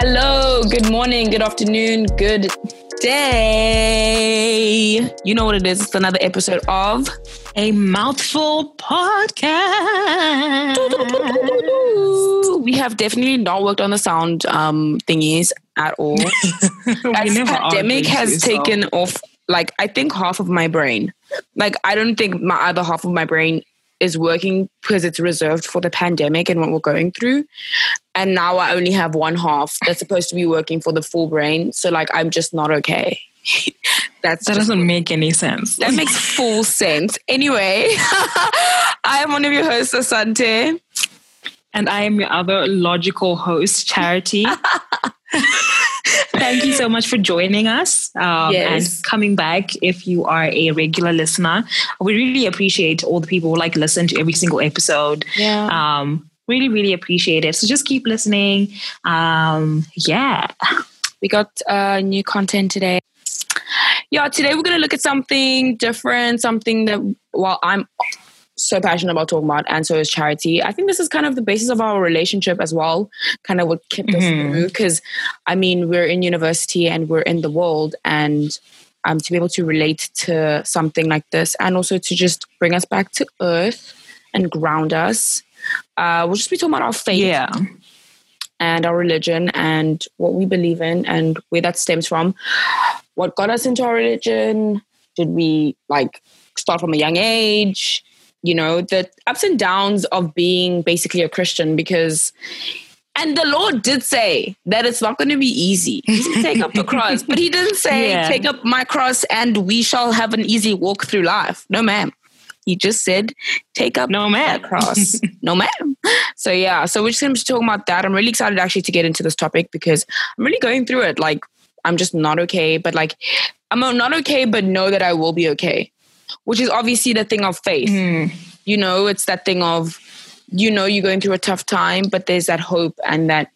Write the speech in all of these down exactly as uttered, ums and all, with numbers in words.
Hello, good morning, good afternoon, good day. You know what it is. It's another episode of A Mouthful Podcast. We have definitely not worked on the sound um, thingies at all. As pandemic has taken so. off, like, I think half of my brain. Like, I don't think my other half of my brain is working because it's reserved for the pandemic and what we're going through. And now I only have one half that's supposed to be working for the full brain. So, like, I'm just not okay. That's that doesn't make any sense. That makes full sense. Anyway, I am one of your hosts, Asante. And I am your other logical host, Charity. Thank you so much for joining us um, yes. and coming back. If you are a regular listener, we really appreciate all the people who like listen to every single episode. Yeah. Um, really, really appreciate it. So just keep listening. Um, yeah. We got uh, new content today. Yeah, today we're going to look at something different, something that, well, I'm so passionate about talking about, and so is Charity. I think this is kind of the basis of our relationship as well, kind of what kept us mm-hmm. through, because, I mean, we're in university and we're in the world, and um, to be able to relate to something like this and also to just bring us back to earth and ground us. Uh, we'll just be talking about our faith. Yeah. And our religion and what we believe in and where that stems from. What got us into our religion? Did we like start from a young age? You know, the ups and downs of being basically a Christian, because, and the Lord did say that it's not going to be easy. He said, take up the cross, but he didn't say, yeah. take up my cross and we shall have an easy walk through life. No, ma'am. He just said, take up no man cross. No ma'am. So yeah, so we're just going to be talking about that. I'm really excited actually to get into this topic because I'm really going through it. Like, I'm just not okay, but like, I'm not okay, but know that I will be okay, which is obviously the thing of faith. Mm. You know, it's that thing of, you know, you're going through a tough time, but there's that hope and that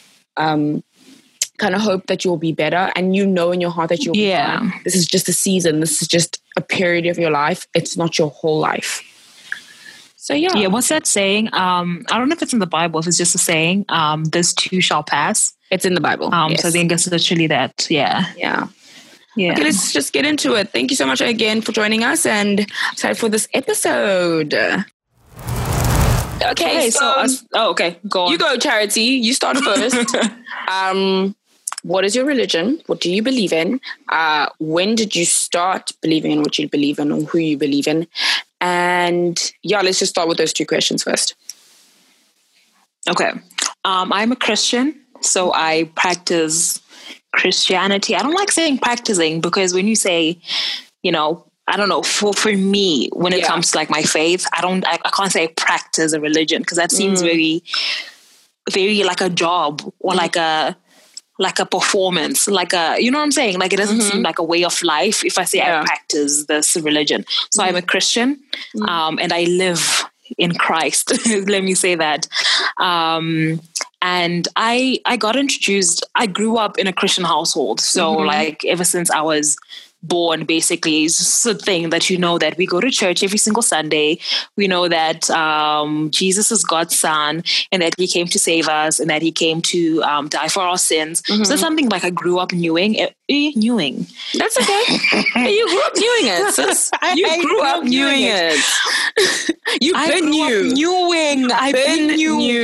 um, kind of hope that you'll be better. And you know in your heart that you'll yeah. be fine. This is just a season. This is just a period of your life. It's not your whole life. So yeah. Yeah, what's that saying? Um, I don't know if it's in the Bible, if it's just a saying, um, this too shall pass. It's in the Bible. Um, yes. So I think it's literally that. Yeah. Yeah. Yeah. Okay, let's just get into it. Thank you so much again for joining us and excited for this episode. Okay, okay so, so uh, oh, okay, go on. You go, Charity. You start first. um, what is your religion? What do you believe in? Uh, when did you start believing in what you believe in or who you believe in? And yeah, let's just start with those two questions first. Okay. Um, I'm a Christian, so I practice Christianity. I don't like saying practicing because when you say, you know, I don't know, for, for me, when it yeah. comes to like my faith, I don't, I, I can't say practice a religion because that seems mm. very, very like a job or mm. like a, like a performance, like a, you know what I'm saying? Like it doesn't mm-hmm. seem like a way of life if I say yeah. I practice this religion. So mm. I'm a Christian mm. um, and I live in Christ. Let me say that. Um, and I, I got introduced, I grew up in a Christian household. So mm-hmm. like ever since I was born, basically, it's just a thing that you know that we go to church every single Sunday. We know that um, Jesus is God's son and that he came to save us and that he came to um, die for our sins. Mm-hmm. So that's something like I grew up knowing. Eh, knowing. That's okay. You grew up knowing it, sis. You I, grew I up knowing it. it. You've I been new. Knowing. I've been, been new. new.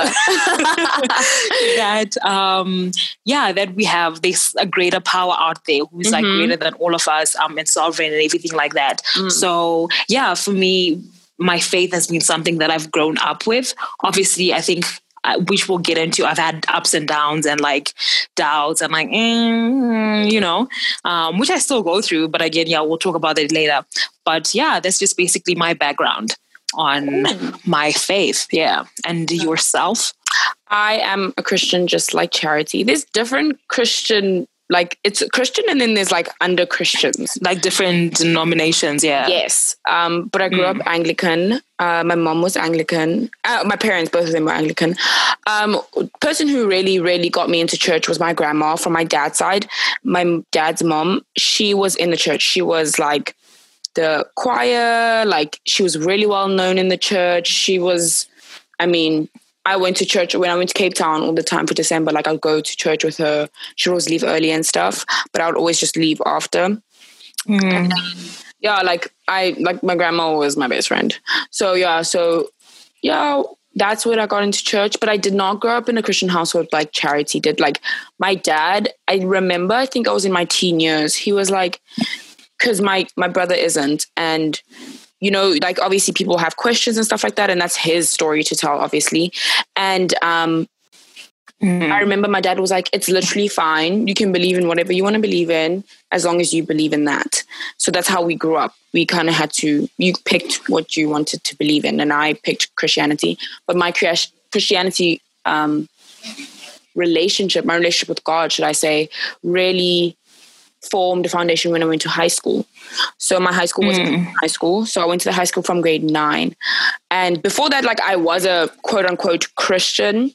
that, um, yeah, that we have this a greater power out there who's mm-hmm. like greater than all of us um, and sovereign and everything like that. Mm. So yeah, for me, my faith has been something that I've grown up with. Obviously, I think, uh, which we'll get into, I've had ups and downs and like doubts and like, mm, you know, um, which I still go through. But again, yeah, we'll talk about it later. But yeah, that's just basically my background on mm. my faith. Yeah. And yourself? I am a Christian just like Charity. There's different Christian Like it's Christian and then there's like under Christians. Like different denominations, yeah. Yes. Um, but I grew mm. up Anglican. Uh, my mom was Anglican. Uh, my parents, both of them were Anglican. Um, person who really, really got me into church was my grandma from my dad's side. My dad's mom, she was in the church. She was like the choir, like she was really well known in the church. She was, I mean, I went to church when I went to Cape Town all the time for December. Like I'd go to church with her. She'd always leave early and stuff, but I would always just leave after. Mm. Yeah, like I like my grandma was my best friend. So yeah, so yeah, that's when I got into church. But I did not grow up in a Christian household like Charity did. Like my dad, I remember, I think I was in my teen years. He was like, because my my brother isn't, and you know, like obviously people have questions and stuff like that, and that's his story to tell, obviously. And um, mm. I remember my dad was like, it's literally fine. You can believe in whatever you want to believe in as long as you believe in that. So that's how we grew up. We kind of had to, you picked what you wanted to believe in, and I picked Christianity. But my Christianity um, relationship, my relationship with God, should I say, really formed a foundation when I went to high school. So my high school was mm. high school. So I went to the high school from grade nine. And before that, like I was a quote unquote Christian,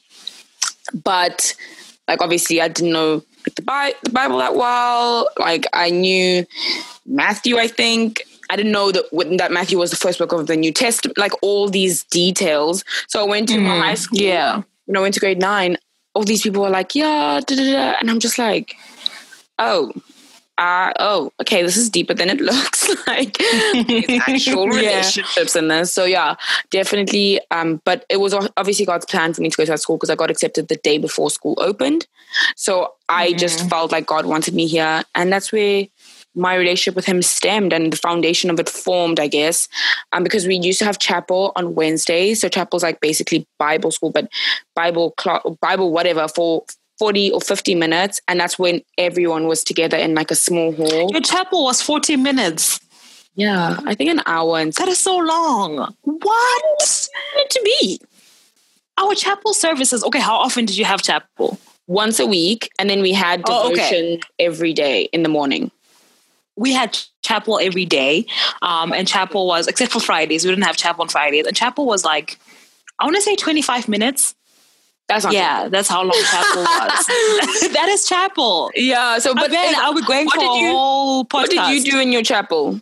but like obviously I didn't know like, the, Bi- the Bible that well. Like I knew Matthew, I think. I didn't know that that Matthew was the first book of the New Testament, like all these details. So I went to mm. my high school. Yeah. When I went to grade nine, all these people were like, yeah, da, da, da. And I'm just like, oh, Uh, oh, okay, this is deeper than it looks like. There's actual relationships yeah. in this. So yeah, definitely. Um, but it was obviously God's plan for me to go to that school because I got accepted the day before school opened. So I mm-hmm. just felt like God wanted me here. And that's where my relationship with him stemmed and the foundation of it formed, I guess. Um, because we used to have chapel on Wednesdays. So chapel's like basically Bible school, but Bible, Bible, whatever for forty or fifty minutes, and that's when everyone was together in like a small hall. Your chapel was forty minutes. Yeah, I think an hour. And that is so long. What? Meant to be. Our chapel services. Okay, how often did you have chapel? Once a week, and then we had devotion oh, okay. every day in the morning. We had chapel every day, um, and chapel was, except for Fridays, we didn't have chapel on Fridays, and chapel was like, I want to say twenty-five minutes. That's not yeah, that's how long chapel was. That is chapel. Yeah. So, but then are we going for a you, whole podcast? What did you do in your chapel?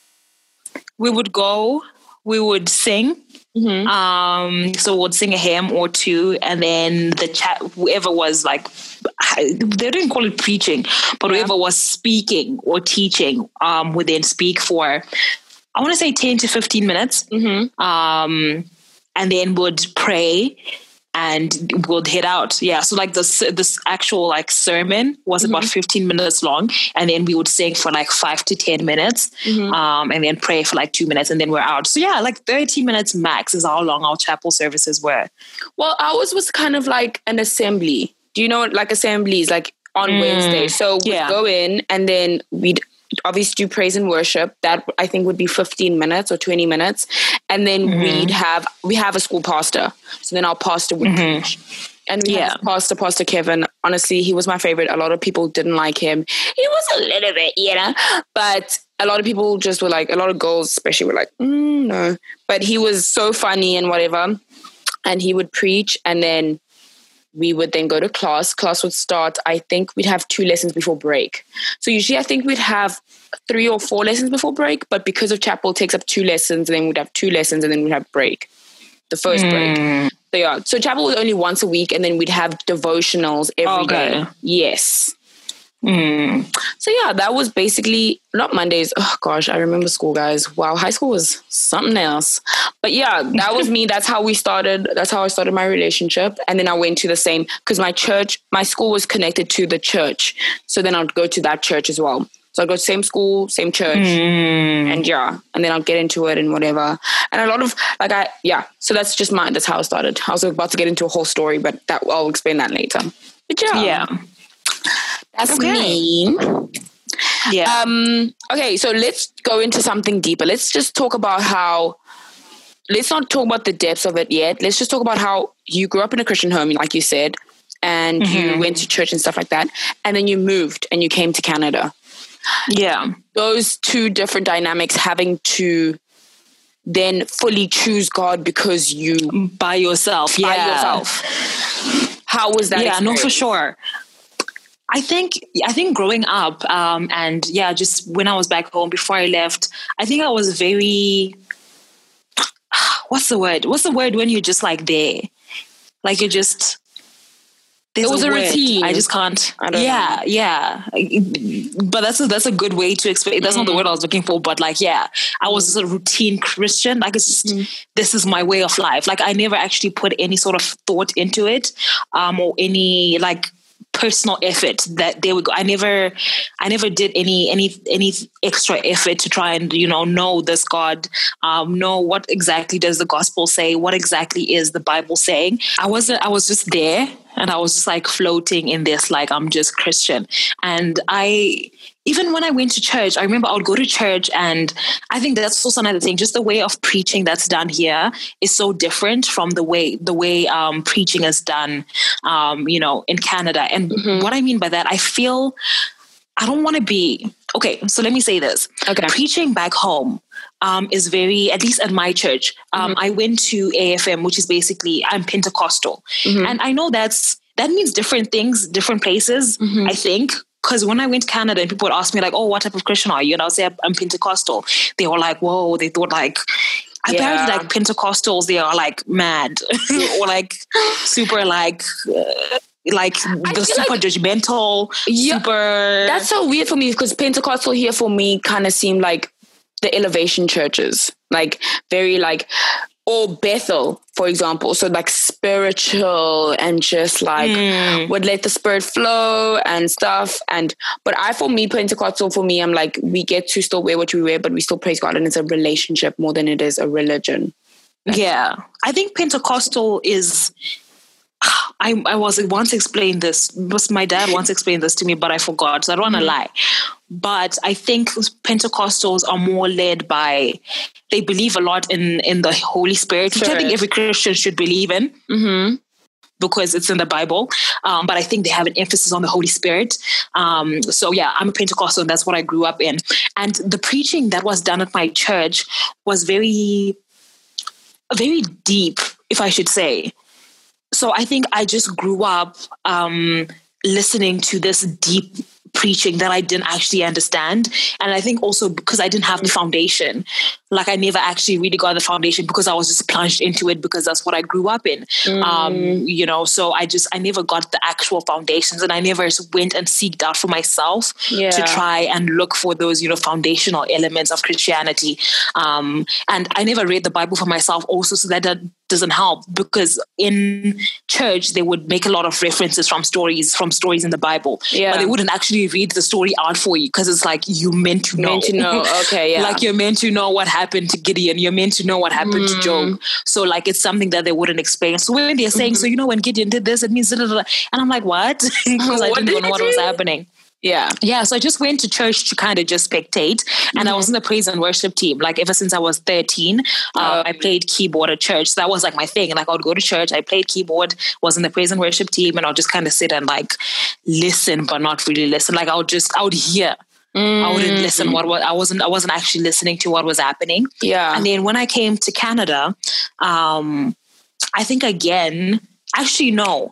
We would go. We would sing. Mm-hmm. Um, so we'd sing a hymn or two, and then the chat. Whoever was like, they didn't call it preaching, but yeah. whoever was speaking or teaching, um, would then speak for, I want to say ten to fifteen minutes. Mm-hmm. Um, and then would pray. And we'll head out. Yeah. So like this, this actual like sermon was mm-hmm. about fifteen minutes long. And then we would sing for like five to ten minutes. Mm-hmm. Um, and then pray for like two minutes and then we're out. So yeah, like thirty minutes max is how long our chapel services were. Well, ours was kind of like an assembly. Do you know what like assemblies like on mm. Wednesday? So we'd yeah. go in and then we'd obviously do praise and worship. That I think would be fifteen minutes or twenty minutes. And then mm-hmm. we'd have, we have a school pastor. So then our pastor would mm-hmm. preach. And we yeah. had pastor, Pastor Kevin. Honestly, he was my favorite. A lot of people didn't like him. He was a little bit, you know, but a lot of people just were like, a lot of girls especially were like, mm, no. But he was so funny and whatever. And he would preach and then we would then go to class. Class would start, I think we'd have two lessons before break. So usually I think we'd have three or four lessons before break, but because of chapel, it takes up two lessons, and then we'd have two lessons, and then we'd have break, the first mm. break. So yeah, so chapel was only once a week, and then we'd have devotionals every okay. day. Yes. Mm. So yeah, that was basically not Mondays. Oh gosh, I remember school, guys. Wow, high school was something else. But yeah, that was me. That's how we started. That's how I started my relationship. And then I went to the same, because my church, my school was connected to the church. So then I'd go to that church as well. So I'd go to same school, same church. Mm. And yeah, and then I'll get into it and whatever. And a lot of like, I, yeah. So that's just my, that's how I started. I was about to get into a whole story, but that I'll explain that later. But yeah. Yeah. That's okay. me. Yeah. Um, okay, so let's go into something deeper. Let's just talk about how, let's not talk about the depths of it yet. Let's just talk about how you grew up in a Christian home, like you said, and mm-hmm. you went to church and stuff like that. And then you moved and you came to Canada. Yeah. Those two different dynamics, having to then fully choose God because you... By yourself. By yeah. yourself. How was that Yeah, experience? no, for sure. I think, I think growing up, um, and yeah, just when I was back home before I left, I think I was very, what's the word? What's the word when you're just like there? Like you're just, it was a, a routine. I just can't. I don't yeah, know. yeah. But that's a, that's a good way to explain. That's mm. not the word I was looking for. But like, yeah, I was mm. a routine Christian. Like it's just, mm. this is my way of life. Like I never actually put any sort of thought into it, um, or any like personal effort that they would go. I never, I never did any, any, any extra effort to try and, you know, know this God, um, know what exactly does the gospel say? What exactly is the Bible saying? I wasn't, I was just there and I was just like floating in this, like, I'm just Christian. And I, even when I went to church, I remember I would go to church, and I think that's also another thing. Just the way of preaching that's done here is so different from the way the way um, preaching is done, um, you know, in Canada. And mm-hmm. what I mean by that, I feel I don't want to be okay. So let me say this: okay, preaching back home um, is very, at least at my church. Um, mm-hmm. I went to A F M, which is basically I'm Pentecostal, mm-hmm. and I know that's that means different things, different places. Mm-hmm. I think. Because when I went to Canada and people would ask me like, oh, what type of Christian are you? And I'll say I'm Pentecostal. They were like, whoa, they thought like, yeah. apparently like Pentecostals, they are like mad or like super like, uh, like I the super like, judgmental, yeah, super. That's so weird for me because Pentecostal here for me kind of seemed like the elevation churches, like very like, or Bethel, for example. So like spiritual and just like mm. would let the spirit flow and stuff. And, but I, for me, Pentecostal, for me, I'm like, we get to still wear what we wear, but we still praise God. And it's a relationship more than it is a religion. Yeah. I think Pentecostal is, I, I was once explained this, was my dad once explained this to me, but I forgot. So I don't want to mm. lie. But I think Pentecostals are more led by, they believe a lot in, in the Holy Spirit, which Spirit. I think every Christian should believe in mm-hmm. because it's in the Bible. Um, but I think they have an emphasis on the Holy Spirit. Um, so yeah, I'm a Pentecostal and that's what I grew up in. And the preaching that was done at my church was very, very deep, if I should say. So I think I just grew up um, listening to this deep preaching that I didn't actually understand. And I think also because I didn't have the foundation, like I never actually really got the foundation because I was just plunged into it because that's what I grew up in. Mm. Um, you know, so I just, I never got the actual foundations and I never went and seeked out for myself yeah. to try and look for those, you know, foundational elements of Christianity. Um, and I never read the Bible for myself also, so that, that doesn't help because in church, they would make a lot of references from stories, from stories in the Bible, yeah. but they wouldn't actually read the story out for you because it's like you meant to know. Meant to know, okay, yeah. Like you're meant to know what happened to Gideon. You're meant to know what happened mm. to Job. So like it's something that they wouldn't explain. So when they're saying, mm-hmm. so you know when Gideon did this, it means, and I'm like, what? Because I didn't know what was happening. Yeah. Yeah. So I just went to church to kind of just spectate. And mm-hmm. I was in the praise and worship team. Like ever since I was thirteen, uh, I played keyboard at church. So that was like my thing. Like I would go to church, I played keyboard, was in the praise and worship team, and I'll just kind of sit and like listen, but not really listen. Like I would just, I would hear. Mm-hmm. I wouldn't listen. What was I wasn't. I wasn't actually listening to what was happening. Yeah. And then when I came to Canada, um, I think again, actually no.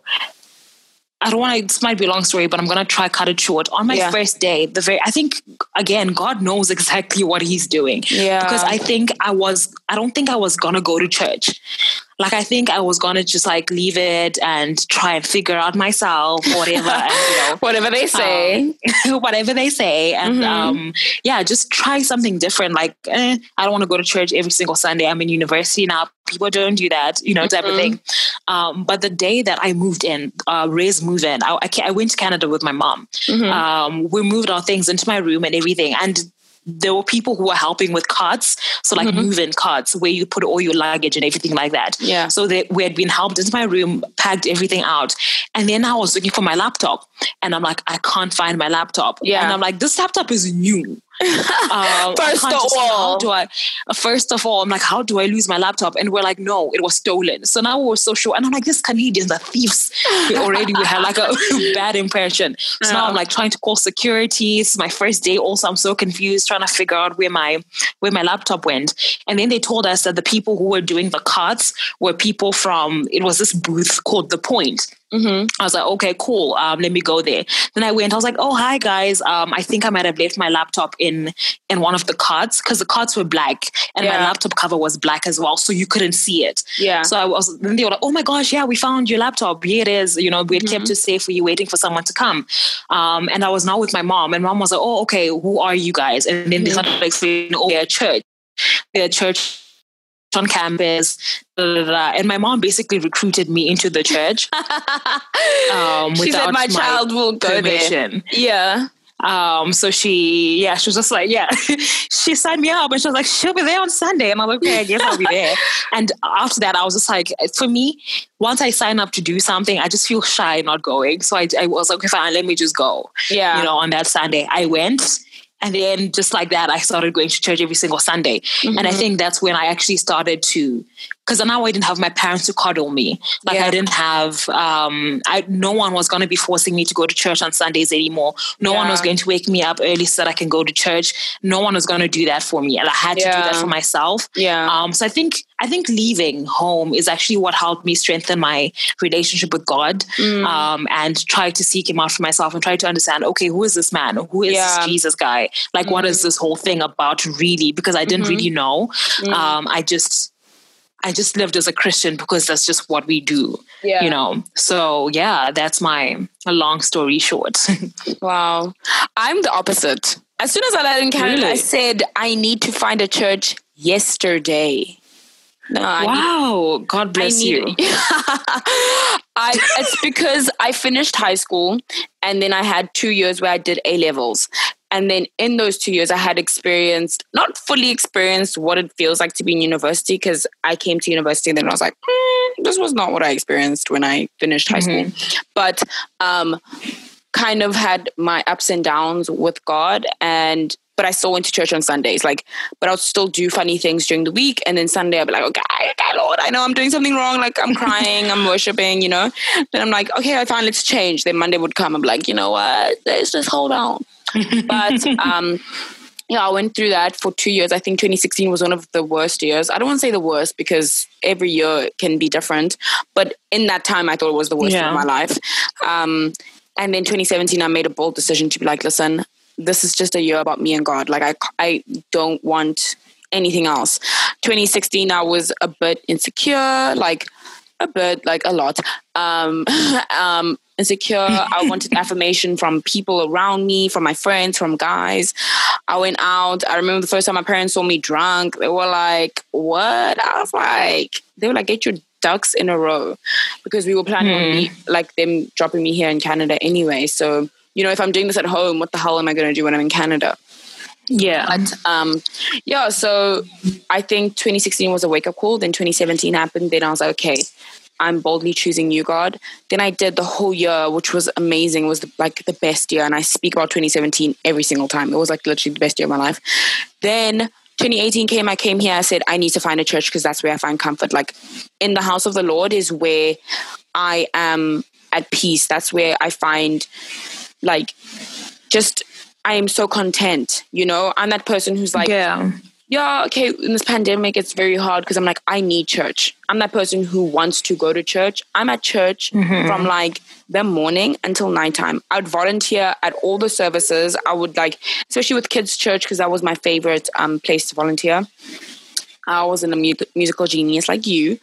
I don't want to, this might be a long story, but I'm going to try cut it short. On my yeah. first day, the very, I think, again, God knows exactly what he's doing. Yeah. Because I think I was, I don't think I was going to go to church. Like, I think I was going to just like leave it and try and figure out myself, whatever. And, you know, whatever they say. Um, whatever they say. And mm-hmm. um, yeah, just try something different. Like, eh, I don't want to go to church every single Sunday. I'm in university now. People don't do that, you know, mm-hmm. type of thing. Um, but the day that I moved in, uh, Ray's move in, I, I, I went to Canada with my mom. Mm-hmm. Um, we moved our things into my room and everything. And there were people who were helping with carts. So like mm-hmm. move-in carts where you put all your luggage and everything like that. Yeah. So they, we had been helped into my room, packed everything out. And then I was looking for my laptop and I'm like, I can't find my laptop. Yeah. And I'm like, this laptop is new. um, first of all, how do I, first of all, I'm like, how do I lose my laptop? And we're like, no, it was stolen. So now we're so sure. And I'm like, this Canadians are thieves. We already we had like a bad impression. So yeah. now I'm like trying to call security. It's my first day. Also, I'm so confused trying to figure out where my where my laptop went. And then they told us that the people who were doing the carts were people from, it was this booth called The Point. Mm-hmm. I was like, okay, cool. Um, let me go there. Then I went, I was like, oh, hi guys. Um, I think I might have left my laptop in in one of the carts because the carts were black and Yeah. my laptop cover was black as well, so you couldn't see it. Yeah. So I was. Then they were like, "Oh my gosh, yeah, we found your laptop. Here it is. You know, we had Mm-hmm. kept it safe for you, waiting for someone to come." Um, and I was now with my mom, and mom was like, "Oh, okay, who are you guys?" And then they Mm-hmm. started explaining, "Oh, they're a church. They're a church on campus." Blah, blah, blah. And my mom basically recruited me into the church. Um, She said, without "My child will go there." permission. Yeah. Um, so she, yeah, she was just like, yeah, she signed me up and she was like, she'll be there on Sunday. And I'm like, okay, I guess I'll be there. And after that, I was just like, for me, once I sign up to do something, I just feel shy not going. So I, I was like, okay, fine, let me just go. Yeah. You know, on that Sunday, I went. And then just like that, I started going to church every single Sunday. Mm-hmm. And I think that's when I actually started to, because now I didn't have my parents to coddle me. Like Yeah. I didn't have, um, I no one was going to be forcing me to go to church on Sundays anymore. No Yeah. one was going to wake me up early so that I can go to church. No one was going to do that for me. And I had to do that Yeah. for myself. Yeah. Um, so I think, I think leaving home is actually what helped me strengthen my relationship with God, Mm. um, and try to seek him out for myself and try to understand, okay, who is this man? Who is Yeah. this Jesus guy? Like, what is this whole thing about really? Because I didn't really know. Mm. Um, I just, I just lived as a Christian because that's just what we do, Yeah. you know? So yeah, that's my a long story short. Wow. I'm the opposite. As soon as I landed in Canada, I Really? said, I need to find a church yesterday. No, I need Wow. God bless I need you. I it's because I finished high school and then I had two years where I did A levels. And then in those two years I had experienced, not fully experienced what it feels like to be in university, because I came to university and then I was like, hmm, this was not what I experienced when I finished high Mm-hmm. school. But um kind of had my ups and downs with God, and but I still went to church on Sundays. Like, but I'll still do funny things during the week, and then Sunday I'll be like, okay, okay, Lord, I know I'm doing something wrong. Like I'm crying, I'm worshiping, you know. Then I'm like, okay, I fine, let's change. Then Monday would come. I'm like, you know what? Let's just hold on. But um, yeah, I went through that for two years. I think twenty sixteen was one of the worst years. I don't want to say the worst because every year can be different, but in that time, I thought it was the worst year Yeah. of my life. Um, and then twenty seventeen, I made a bold decision to be like, listen, this is just a year about me and God. Like I, I don't want anything else. twenty sixteen, I was a bit insecure, like a bit, like a lot. Um, um, insecure. I wanted affirmation from people around me, from my friends, from guys. I went out. I remember the first time my parents saw me drunk, they were like, what? I was like, they were like, get your ducks in a row, because we were planning on me, like them dropping me here in Canada anyway. So, you know, if I'm doing this at home, what the hell am I going to do when I'm in Canada? Yeah. But um, yeah, so I think twenty sixteen was a wake-up call. Then twenty seventeen happened. Then I was like, okay, I'm boldly choosing you, God. Then I did the whole year, which was amazing. It was the, like the best year. And I speak about twenty seventeen every single time. It was like literally the best year of my life. Then twenty eighteen came, I came here, I said, I need to find a church because that's where I find comfort. Like in the house of the Lord is where I am at peace. That's where I find like just, I am so content, you know? I'm that person who's like, yeah. yeah, okay, in this pandemic, it's very hard because I'm like, I need church. I'm that person who wants to go to church. I'm at church Mm-hmm. from like the morning until nighttime. I would volunteer at all the services. I would like, especially with kids' church, because that was my favorite um, place to volunteer. I wasn't a mu- musical genius like you.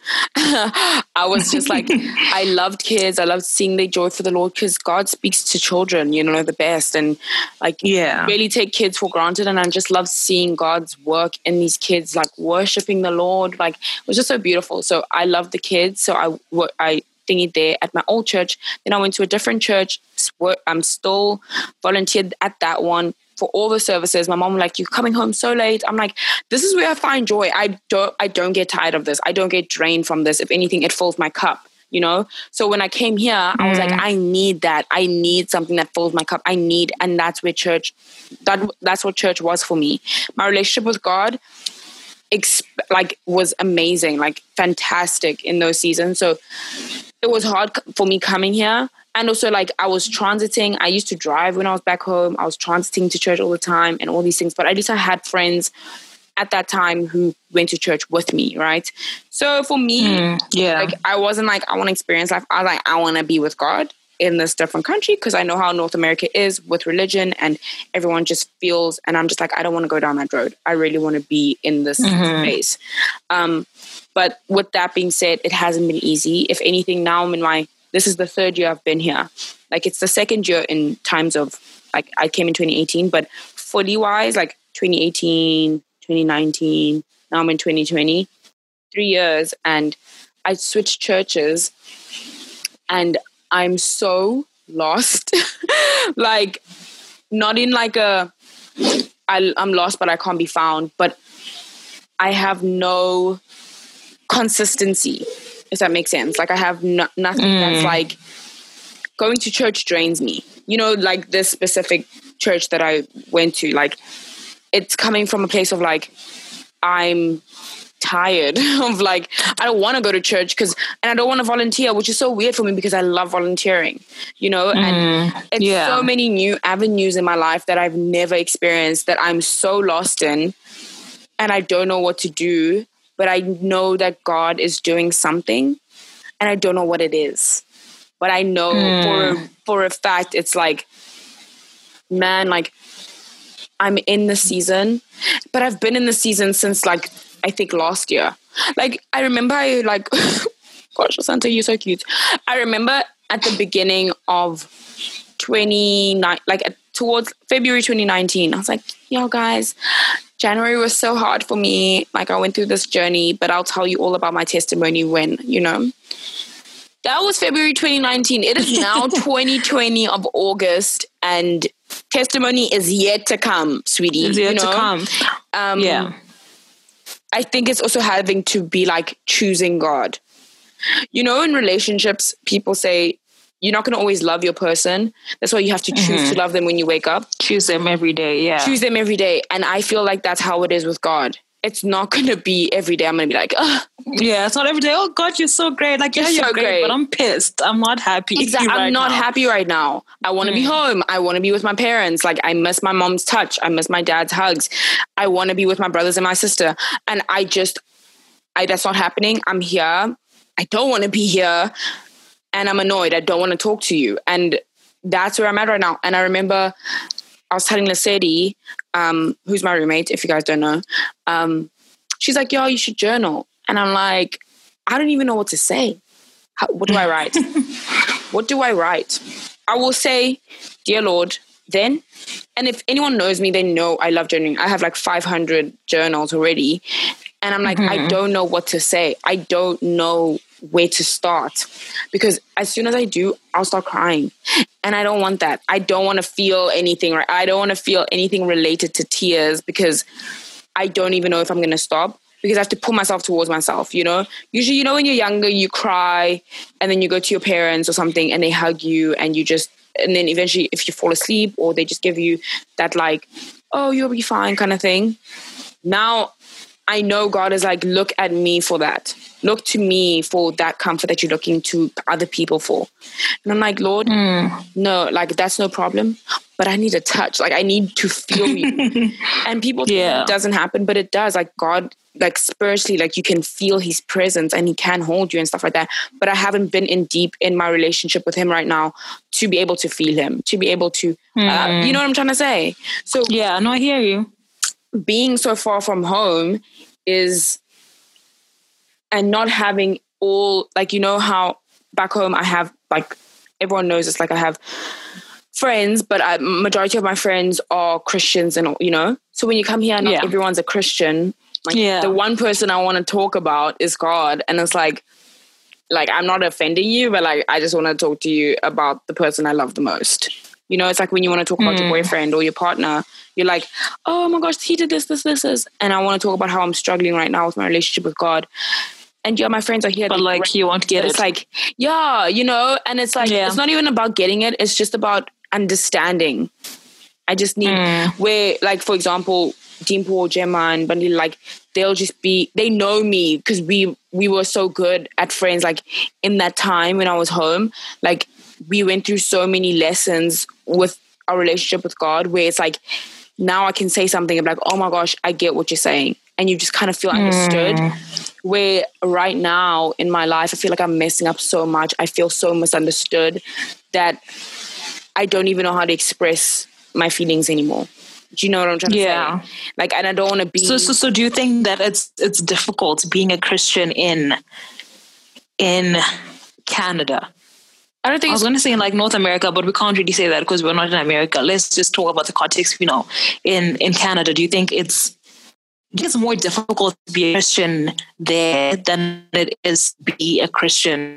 I was just like, I loved kids. I loved seeing their joy for the Lord because God speaks to children, you know, the best. And like, Yeah. really take kids for granted. And I just love seeing God's work in these kids, like worshiping the Lord. Like, it was just so beautiful. So I loved the kids. So I, wo- I thingied there at my old church. Then I went to a different church. I'm still volunteered at that one for all the services. My mom was like, you're coming home so late. I'm like, this is where I find joy. I don't, I don't get tired of this. I don't get drained from this. If anything, it fills my cup, you know? So when I came here, I was like, I need that. I need something that fills my cup. I need, and that's where church, that that's what church was for me. My relationship with God, exp- like was amazing, like fantastic in those seasons. So it was hard for me coming here. And also, like, I was transiting. I used to drive when I was back home. I was transiting to church all the time and all these things. But at least I had friends at that time who went to church with me, right? So for me, Mm, yeah. like, I wasn't like, I want to experience life. I was like, I want to be with God. in this different country because I know how North America is with religion and everyone just feels, and I'm just like, I don't want to go down that road. I really want to be in this mm-hmm. space. Um, but with that being said, it hasn't been easy. If anything, now I'm in my, this is the third year I've been here. Like it's the second year in times of, like I came in twenty eighteen, but fully wise, like twenty eighteen, twenty nineteen, now I'm in twenty twenty, three years. And I switched churches and I'm so lost. Like not in like a, I, I'm lost, but I can't be found, but I have no consistency, if that makes sense. Like I have no, nothing mm. that's like, going to church drains me. You know, like this specific church that I went to, like it's coming from a place of like, I'm tired of like, I don't want to go to church because, and I don't want to volunteer, which is so weird for me because I love volunteering, you know, mm, and it's yeah. so many new avenues in my life that I've never experienced that I'm so lost in and I don't know what to do, but I know that God is doing something and I don't know what it is. But I know mm. for for a fact, it's like, man, like I'm in the season, but I've been in the season since like, I think last year. Like, I remember I like, gosh, Santa, you're so cute. I remember at the beginning of twenty nine, like at, towards February twenty nineteen, I was like, yo guys, January was so hard for me. Like I went through this journey, but I'll tell you all about my testimony when, you know. That was February twenty nineteen. It is now twenty twenty of August and testimony is yet to come, sweetie. It's yet you know? to come. Um, yeah. I think it's also having to be like choosing God. You know, in relationships, people say you're not going to always love your person. That's why you have to choose mm-hmm. to love them when you wake up. Choose them every day, yeah. Choose them every day. And I feel like that's how it is with God. It's not going to be every day. I'm going to be like, ugh. Yeah, it's not every day. Oh, God, you're so great. Like, yeah, you're, you're so great, great, but I'm pissed. I'm not happy. Exactly. Right I'm not now. happy right now. I want to mm. be home. I want to be with my parents. Like, I miss my mom's touch. I miss my dad's hugs. I want to be with my brothers and my sister. And I just, I that's not happening. I'm here. I don't want to be here. And I'm annoyed. I don't want to talk to you. And that's where I'm at right now. And I remember I was telling Lesedi, um, who's my roommate, if you guys don't know, um, she's like, yo, you should journal. And I'm like, I don't even know what to say. How, what do I write? What do I write? I will say, dear Lord, then. And if anyone knows me, they know I love journaling. I have like five hundred journals already. And I'm like, mm-hmm. I don't know what to say. I don't know where to start. Because as soon as I do, I'll start crying. And I don't want that. I don't want to feel anything, right? I don't want to feel anything related to tears because I don't even know if I'm going to stop. Because I have to pull myself towards myself, you know? Usually, you know, when you're younger, you cry and then you go to your parents or something and they hug you and you just, and then eventually if you fall asleep or they just give you that like, oh, you'll be fine kind of thing. Now, I know God is like, look at me for that. Look to me for that comfort that you're looking to other people for. And I'm like, Lord, mm. no, like that's no problem. But I need a touch. Like I need to feel you. And people think yeah. it doesn't happen, but it does. Like God, like spiritually, like you can feel his presence and he can hold you and stuff like that. But I haven't been in deep in my relationship with him right now to be able to feel him, to be able to, mm. uh, you know what I'm trying to say? So yeah, no, I hear you. Being so far from home is, and not having all, like, you know how back home I have, like, everyone knows it's like I have friends, but I, majority of my friends are Christians and, you know, so when you come here, not yeah. everyone's a Christian. Like yeah. the one person I want to talk about is God. And it's like, like, I'm not offending you, but like, I just want to talk to you about the person I love the most. You know, it's like when you want to talk about mm. your boyfriend or your partner, you're like, oh my gosh, he did this, this, this, this. And I want to talk about how I'm struggling right now with my relationship with God. And yeah, my friends are here. But like, great. You won't get but it. It's like, yeah, you know, and it's like, yeah. it's not even about getting it. It's just about understanding. I just need mm. where, like, for example, Dimple or Gemma and Bundy, like, they'll just be, they know me because we, we were so good at friends. Like in that time when I was home, like we went through so many lessons with our relationship with God where it's like, now I can say something and be like, oh my gosh, I get what you're saying. And you just kind of feel understood. Mm. where right now in my life, I feel like I'm messing up so much. I feel so misunderstood that I don't even know how to express my feelings anymore. Do you know what I'm trying to yeah. say? Like, and I don't want to be. So, so, so, do you think that it's it's difficult being a Christian in in Canada? I don't think I was going to say in like North America, but we can't really say that because we're not in America. Let's just talk about the context. You know, in in Canada, do you think it's do you think it's more difficult to be a Christian there than it is to be a Christian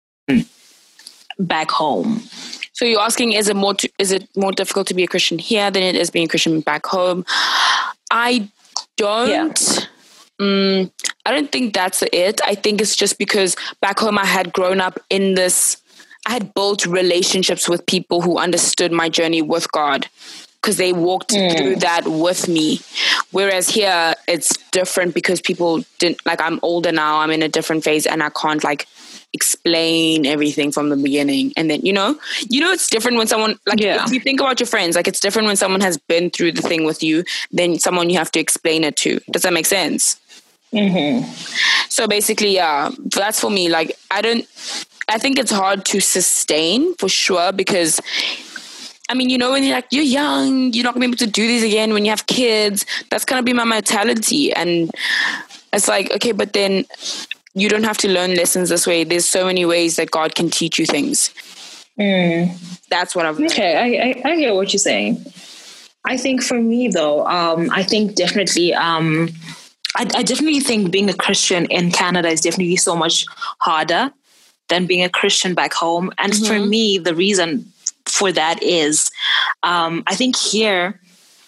back home? So you're asking, is it more to, is it more difficult to be a Christian here than it is being a Christian back home? I don't. Yeah. Um, I don't think that's it. I think it's just because back home I had grown up in this. I had built relationships with people who understood my journey with God because they walked mm. through that with me. Whereas here it's different because people didn't, like, I'm older now. I'm in a different phase and I can't like explain everything from the beginning. And then, you know, you know, it's different when someone, like, yeah. if you think about your friends, like, it's different when someone has been through the thing with you than someone you have to explain it to. Does that make sense? Mm-hmm. So basically, yeah, that's for me. Like, I don't, I think it's hard to sustain for sure because, I mean, you know, when you're like, you're young, you're not going to be able to do this again when you have kids. That's going to be my mentality. And it's like, okay, but then you don't have to learn lessons this way. There's so many ways that God can teach you things. Mm. That's what I've learned. Okay, I, I, I get what you're saying. I think for me, though, um, I think definitely, um, I, I definitely think being a Christian in Canada is definitely so much harder than being a Christian back home. And mm-hmm. for me, the reason for that is, um, I think here,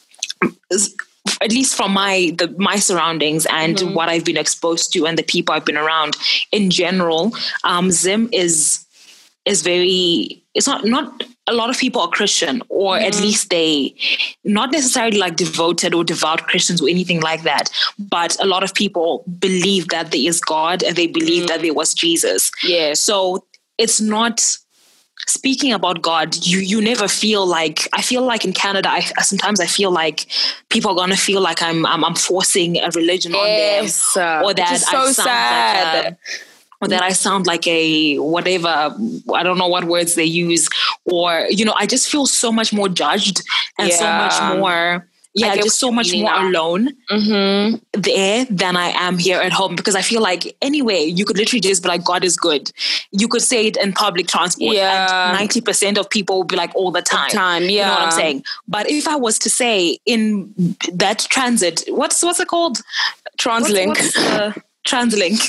at least from my the my surroundings and mm-hmm. what I've been exposed to and the people I've been around in general, um, Zim is is very. It's not not a lot of people are Christian, or mm-hmm. at least they not necessarily like devoted or devout Christians or anything like that. But a lot of people believe that there is God and they believe mm-hmm. that there was Jesus. Yeah. So it's not. Speaking about God, you you never feel like, I feel like in Canada, I sometimes I feel like people are gonna feel like I'm I'm, I'm forcing a religion yes, on them, or that so I sound sad. like a, or that I sound like a whatever, I don't know what words they use, or you know, I just feel so much more judged and yeah. so much more. Yeah, just so much more now. alone mm-hmm. there than I am here at home, because I feel like anyway, you could literally just be like, God is good. You could say it in public transport yeah. and ninety percent of people would be like all the time. time yeah. You know what I'm saying? But if I was to say in that transit, what's what's it called? TransLink. What's, what's, uh, TransLink.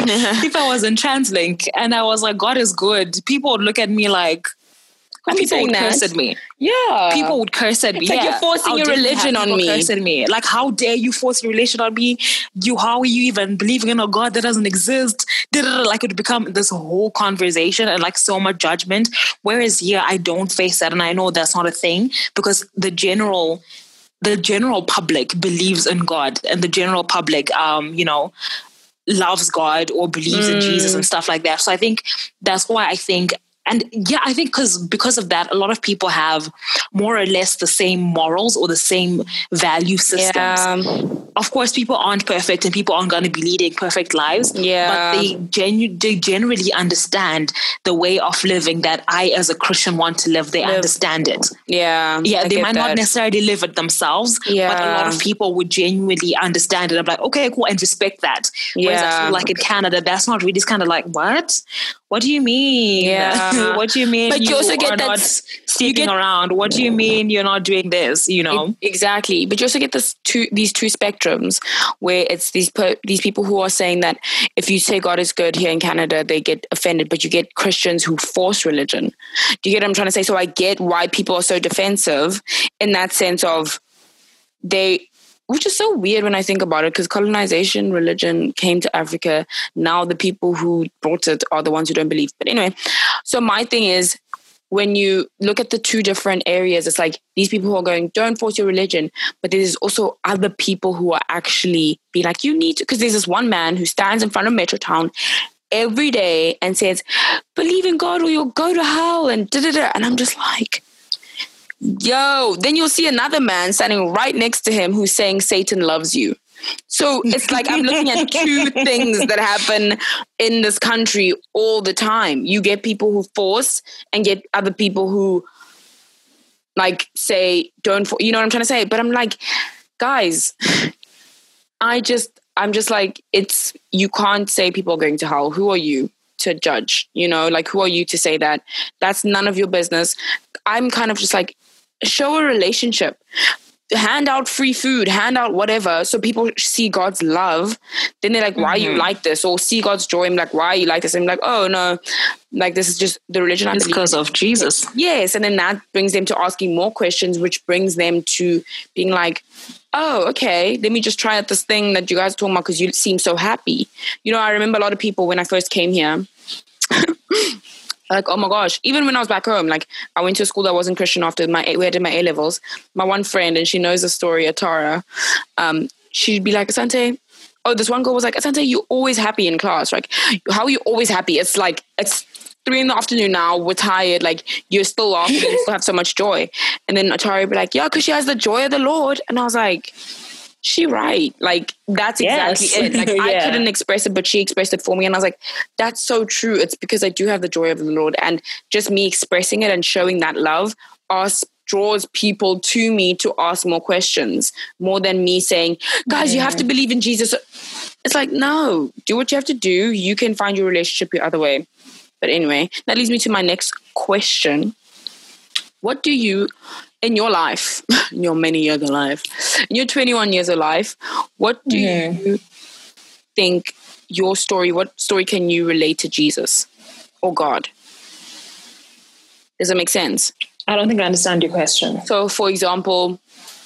If I was in TransLink and I was like, God is good, people would look at me like, people would that? curse at me. Yeah. People would curse at me. It's like yeah. you're forcing I'll your religion on me. Curse at me. Like, how dare you force your religion on me? You, how are you even believing in a God that doesn't exist? Like, it would become this whole conversation and like so much judgment. Whereas here, I don't face that. And I know that's not a thing because the general, the general public believes in God, and the general public, um, you know, loves God or believes mm. in Jesus and stuff like that. So I think that's why I think And yeah, I think because because of that, a lot of people have more or less the same morals or the same value systems. Yeah. Of course, people aren't perfect and people aren't going to be leading perfect lives. Yeah. But they, genu- they generally understand the way of living that I, as a Christian, want to live. They live. understand it. Yeah. Yeah, I they might that. not necessarily live it themselves, yeah. but a lot of people would genuinely understand it. I'm like, okay, cool, and respect that. Yeah. Whereas I feel like in Canada, that's not really, it's kind of like, what? What do you mean? Yeah. What do you mean? But you, you also get are that not sleeping get, around. What do you mean you're not doing this? You know, it, exactly. But you also get this two these two spectrums where it's these per, these people who are saying that if you say God is good here in Canada, they get offended. But you get Christians who force religion. Do you get what I'm trying to say? So I get why people are so defensive in that sense of they. Which is so weird when I think about it, because colonization, religion came to Africa. Now the people who brought it are the ones who don't believe. But anyway, so my thing is, when you look at the two different areas, it's like these people who are going, don't force your religion. But there's also other people who are actually be like, you need to, because there's this one man who stands in front of Metrotown every day and says, believe in God or you'll go to hell and da da da. And I'm just like, yo, then you'll see another man standing right next to him who's saying Satan loves you. So it's like I'm looking at two things that happen in this country all the time. You get people who force and get other people who like say, don't, for-, you know what I'm trying to say? But I'm like, guys, I just, I'm just like, it's, you can't say people are going to hell. Who are you to judge? You know, like, who are you to say that? That's none of your business. I'm kind of just like, show a relationship. Hand out free food, hand out whatever, so people see God's love. Then they're like, why mm-hmm. are you like this? Or see God's joy. I'm like, why are you like this? I'm like, oh no, like this is just the religion. It's because of Jesus. Yes. And then that brings them to asking more questions, which brings them to being like, oh, okay, let me just try out this thing that you guys are talking about because you seem so happy. You know, I remember a lot of people when I first came here, like, oh my gosh, even when I was back home, like I went to a school that wasn't Christian after my, we did my A levels. My one friend, and she knows the story, Atara, um, she'd be like, Asante, oh, this one girl was like, Asante, you're always happy in class. Like, how are you always happy? It's like, it's three in the afternoon now, we're tired, like you're still laughing, you still have so much joy. And then Atara would be like, yeah, because she has the joy of the Lord. And I was like, she right. Like, that's exactly yes. it. Like, yeah. I couldn't express it, but she expressed it for me. And I was like, that's so true. It's because I do have the joy of the Lord. And just me expressing it and showing that love asks, draws people to me to ask more questions, more than me saying, guys, yeah. you have to believe in Jesus. It's like, no, do what you have to do. You can find your relationship your other way. But anyway, that leads me to my next question. What do you... in your life, in your many years of life, in your twenty-one years of life, what do mm-hmm. you think your story, what story can you relate to Jesus or God? Does that make sense? I don't think I understand your question. So, for example,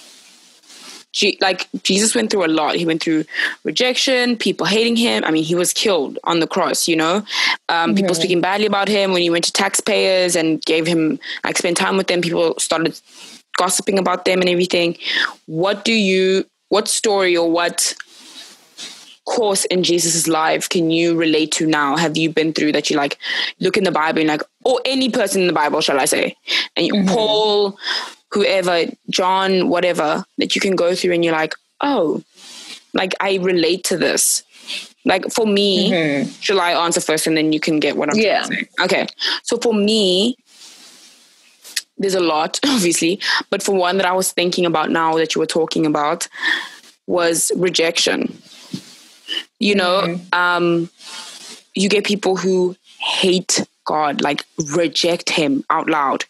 G- like Jesus went through a lot. He went through rejection, people hating him. I mean, he was killed on the cross, you know, um, mm-hmm. people speaking badly about him. When he went to taxpayers and gave him, like, spend time with them, people started gossiping about them and everything. What do you, what story or what course in Jesus's life can you relate to now? Have you been through that you like look in the Bible and like, or any person in the Bible, shall I say, and you, mm-hmm. Paul, whoever, John, whatever, that you can go through and you're like, oh, like I relate to this. Like for me, mm-hmm. shall I answer first and then you can get what I'm yeah. trying to say? Okay. So for me, there's a lot, obviously, but for one that I was thinking about now that you were talking about was rejection. You know, mm-hmm. um, you get people who hate God, like reject him out loud.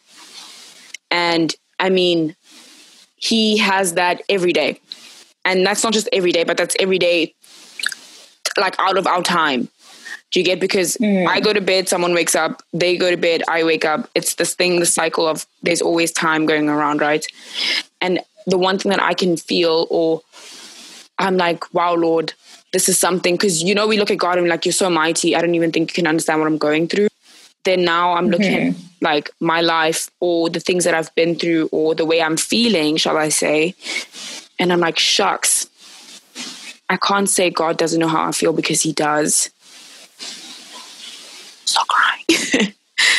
And I mean, he has that every day. And that's not just every day, but that's every day, like out of our time. Do you get? Because mm. I go to bed, someone wakes up, they go to bed, I wake up. It's this thing, the cycle of there's always time going around, right? And the one thing that I can feel, or I'm like, wow, Lord, this is something, because, you know, we look at God and we're like, you're so mighty. I don't even think you can understand what I'm going through. Then now I'm looking mm-hmm. at like my life or the things that I've been through or the way I'm feeling, shall I say. And I'm like, shucks, I can't say God doesn't know how I feel because he does. Stop crying.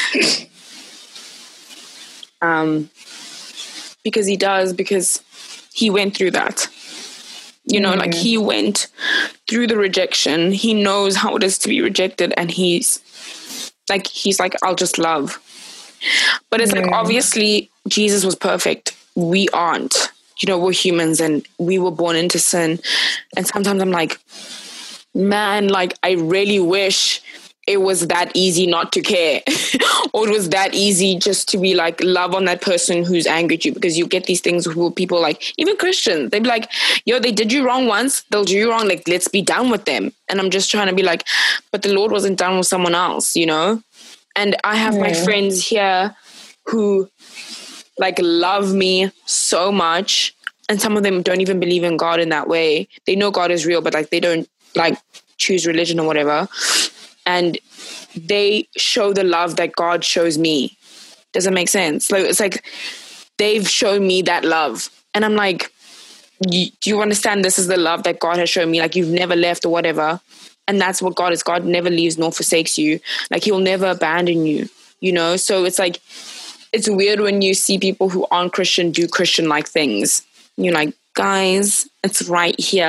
um, because he does, because he went through that. You know, mm-hmm. like he went through the rejection. He knows how it is to be rejected, and he's like, he's like, I'll just love. But it's mm-hmm. like, obviously, Jesus was perfect. We aren't. You know, we're humans and we were born into sin. And sometimes I'm like, man, like, I really wish it was that easy not to care. Or it was that easy just to be like, love on that person who's angry at you. Because you get these things with people like, even Christians, they'd be like, yo, they did you wrong once, they'll do you wrong, like, let's be done with them. And I'm just trying to be like, but the Lord wasn't done with someone else, you know? And I have yeah. my friends here who like love me so much. And some of them don't even believe in God in that way. They know God is real, but like they don't like choose religion or whatever. And they show the love that God shows me. Does it make sense? Like, it's like they've shown me that love. And I'm like, do you understand this is the love that God has shown me? Like, you've never left or whatever. And that's what God is. God never leaves nor forsakes you. Like, he'll never abandon you, you know? So it's like, it's weird when you see people who aren't Christian do Christian-like things. You're like, guys, it's right here.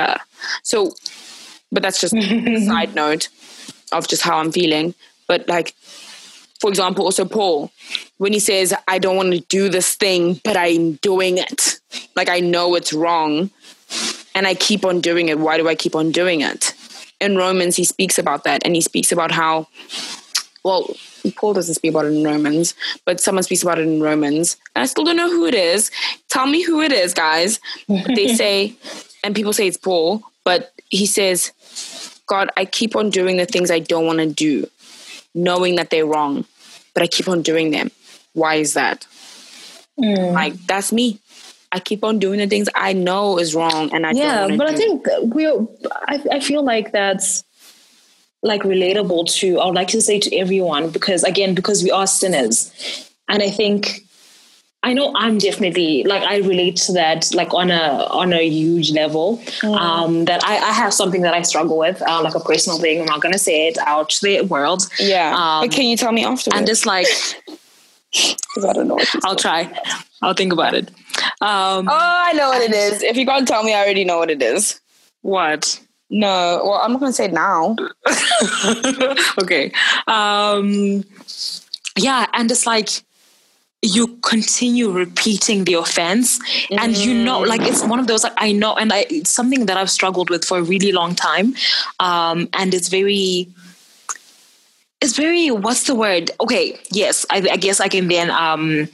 So, but that's just a side note of just how I'm feeling. But like, for example, also Paul, when he says, I don't want to do this thing, but I'm doing it. Like, I know it's wrong and I keep on doing it. Why do I keep on doing it? In Romans, he speaks about that. And he speaks about how, well, Paul doesn't speak about it in Romans, but someone speaks about it in Romans. And I still don't know who it is. Tell me who it is, guys. But they say, and people say it's Paul, but he says, God, I keep on doing the things I don't want to do, knowing that they're wrong, but I keep on doing them. Why is that? Mm. Like, that's me. I keep on doing the things I know is wrong, and I yeah, don't but do. I think we're. I, I feel like that's like relatable to. I would like to say to everyone, because again, because we are sinners, and I think I know I'm definitely like I relate to that like on a on a huge level. Mm. Um, that I, I have something that I struggle with, uh, like a personal thing. I'm not going to say it out to the world. Yeah, um, but can you tell me afterwards? And just like. I don't know. What I'll try. I'll think about it. Um, oh, I know what it is. If you can't tell me, I already know what it is. What? No. Well, I'm not going to say it now. Okay. Um, yeah. And it's like you continue repeating the offense mm. and you know, like it's one of those, like I know, and I, it's something that I've struggled with for a really long time. Um, and it's very... It's very, what's the word? Okay, yes, I, I guess I can then um,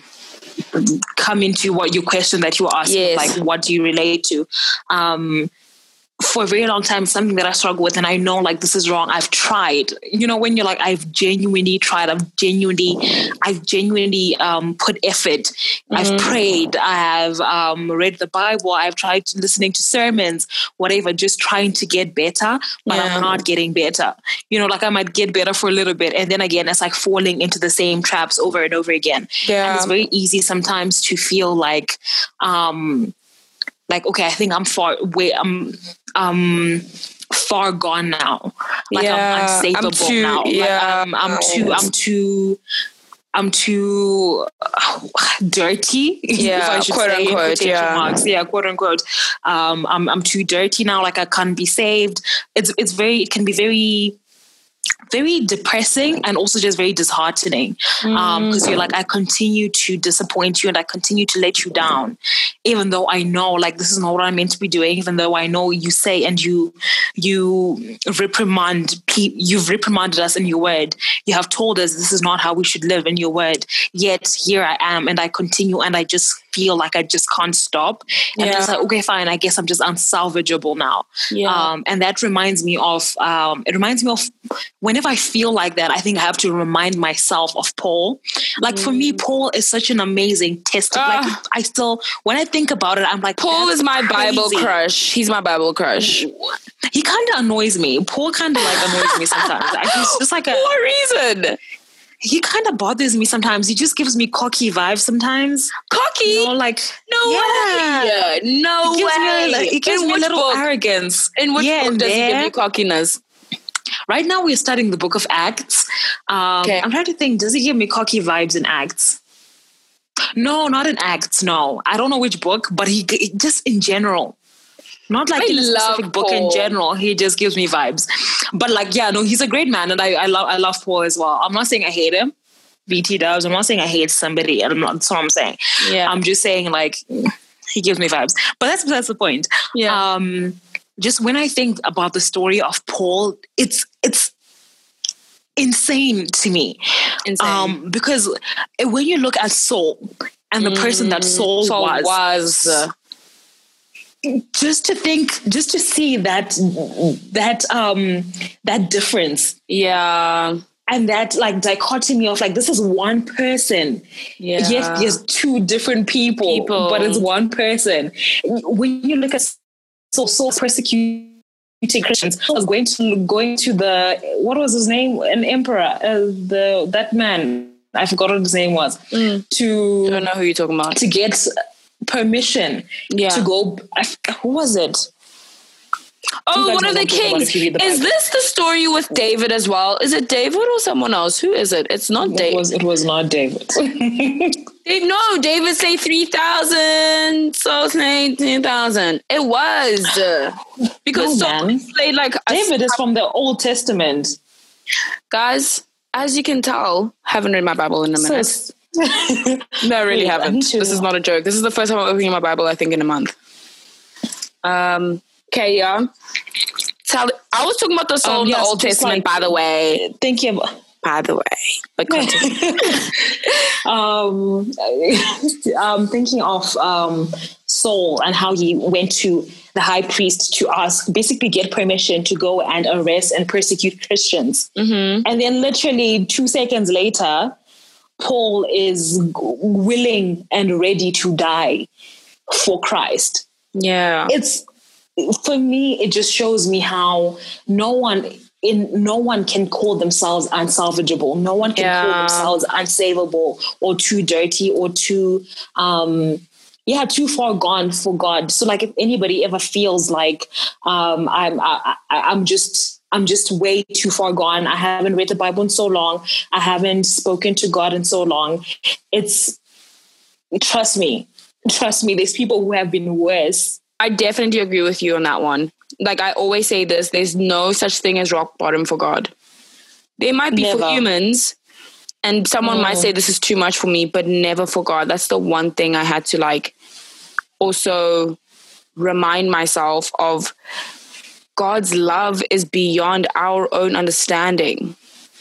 come into what your question that you were asking, yes. Like what do you relate to? Um, for a very long time, something that I struggle with, and I know like this is wrong. I've tried, you know, when you're like, I've genuinely tried, I've genuinely, I've genuinely um, put effort. Mm-hmm. I've prayed, I have um, read the Bible, I've tried to, listening to sermons, whatever, just trying to get better, but yeah. I'm not getting better. You know, like I might get better for a little bit, and then again, it's like falling into the same traps over and over again. Yeah. And it's very easy sometimes to feel like, um, like, okay, I think I'm far way, I'm um, far gone now. Like yeah, I'm unsavable I'm too, now. Like yeah, I'm, I'm too, I'm too, I'm too uh, dirty. Yeah, if I should quote say, unquote. Yeah, marks. Yeah, quote unquote. Um, I'm, I'm too dirty now. Like I can't be saved. It's, it's very, it can be very. very depressing and also just very disheartening because mm. um, you're like, I continue to disappoint you and I continue to let you down, even though I know like this is not what I'm meant to be doing, even though I know you say and you you reprimand you've reprimanded us in your word, you have told us this is not how we should live in your word, yet here I am and I continue and I just feel like I just can't stop. And yeah. I'm just like, okay, fine, I guess I'm just unsalvageable now. Yeah. Um, and that reminds me of, um, it reminds me of whenever I feel like that, I think I have to remind myself of Paul. Like mm. for me, Paul is such an amazing test. Uh, like I still, when I think about it, I'm like, Paul is my crazy. Bible crush. He's my Bible crush. He kind of annoys me. Paul kind of like annoys me sometimes. I just, just like a... For what reason? He kind of bothers me sometimes. He just gives me cocky vibes sometimes. Cocky? You know, like no yeah. way. No he way. Me, like, he gives in me a little book? arrogance. In which yeah, book does there. he give you cockiness? Right now we're studying the book of Acts. Um, okay. I'm trying to think, does he give me cocky vibes in Acts? No, not in Acts, no. I don't know which book, but he just in general. Not like I in a specific love book Paul. in general. He just gives me vibes. But like, yeah, no, he's a great man. And I, I love I love Paul as well. I'm not saying I hate him. B T does. I'm not saying I hate somebody. I'm not, that's what I'm saying. Yeah. I'm just saying like, he gives me vibes. But that's that's the point. Yeah. Um, just when I think about the story of Paul, it's it's insane to me. Insane. Um, because when you look at Saul and the mm, person that Saul, Saul was, was uh, just to think, just to see that that um that difference. Yeah. And that like dichotomy of like, this is one person. Yeah. Yet there's two different people, people, but it's one person. When you look at so so persecuted Christians, I was going to going to the, what was his name? An emperor, uh, the that man. I forgot what his name was. Mm. To I don't know who you're talking about. To get permission yeah. to go. I, who was it? Oh, one of the kings. Is this the story with David as well? Is it David or someone else? Who is it? It's not David. It was, it was not David. Dave, no, David say three thousand, Saul say ten thousand. It was. Uh, because no, Saul played like... David is from the Old Testament. Guys, as you can tell, haven't read my Bible in a minute. So, no, I really Wait, haven't. I this is not a joke. This is the first time I'm opening my Bible, I think, in a month. Um... Okay, yeah. Tell, I was talking about the soul um, in yes, the Old Testament, like, by the way. Thank you. By the way. But um, I'm thinking of um, Saul and how he went to the high priest to ask, basically get permission to go and arrest and persecute Christians. Mm-hmm. And then literally two seconds later, Paul is willing and ready to die for Christ. Yeah. It's... For me, it just shows me how no one in no one can call themselves unsalvageable. No one can yeah. call themselves unsavable or too dirty or too, um, yeah, too far gone for God. So, like, if anybody ever feels like um, I'm, I, I, I'm just, I'm just way too far gone. I haven't read the Bible in so long. I haven't spoken to God in so long. It's trust me, trust me. There's people who have been worse. I definitely agree with you on that one. Like I always say this, there's no such thing as rock bottom for God. There might be never. For humans, and someone mm. might say this is too much for me, but never for God. That's the one thing I had to like also remind myself of. God's love is beyond our own understanding.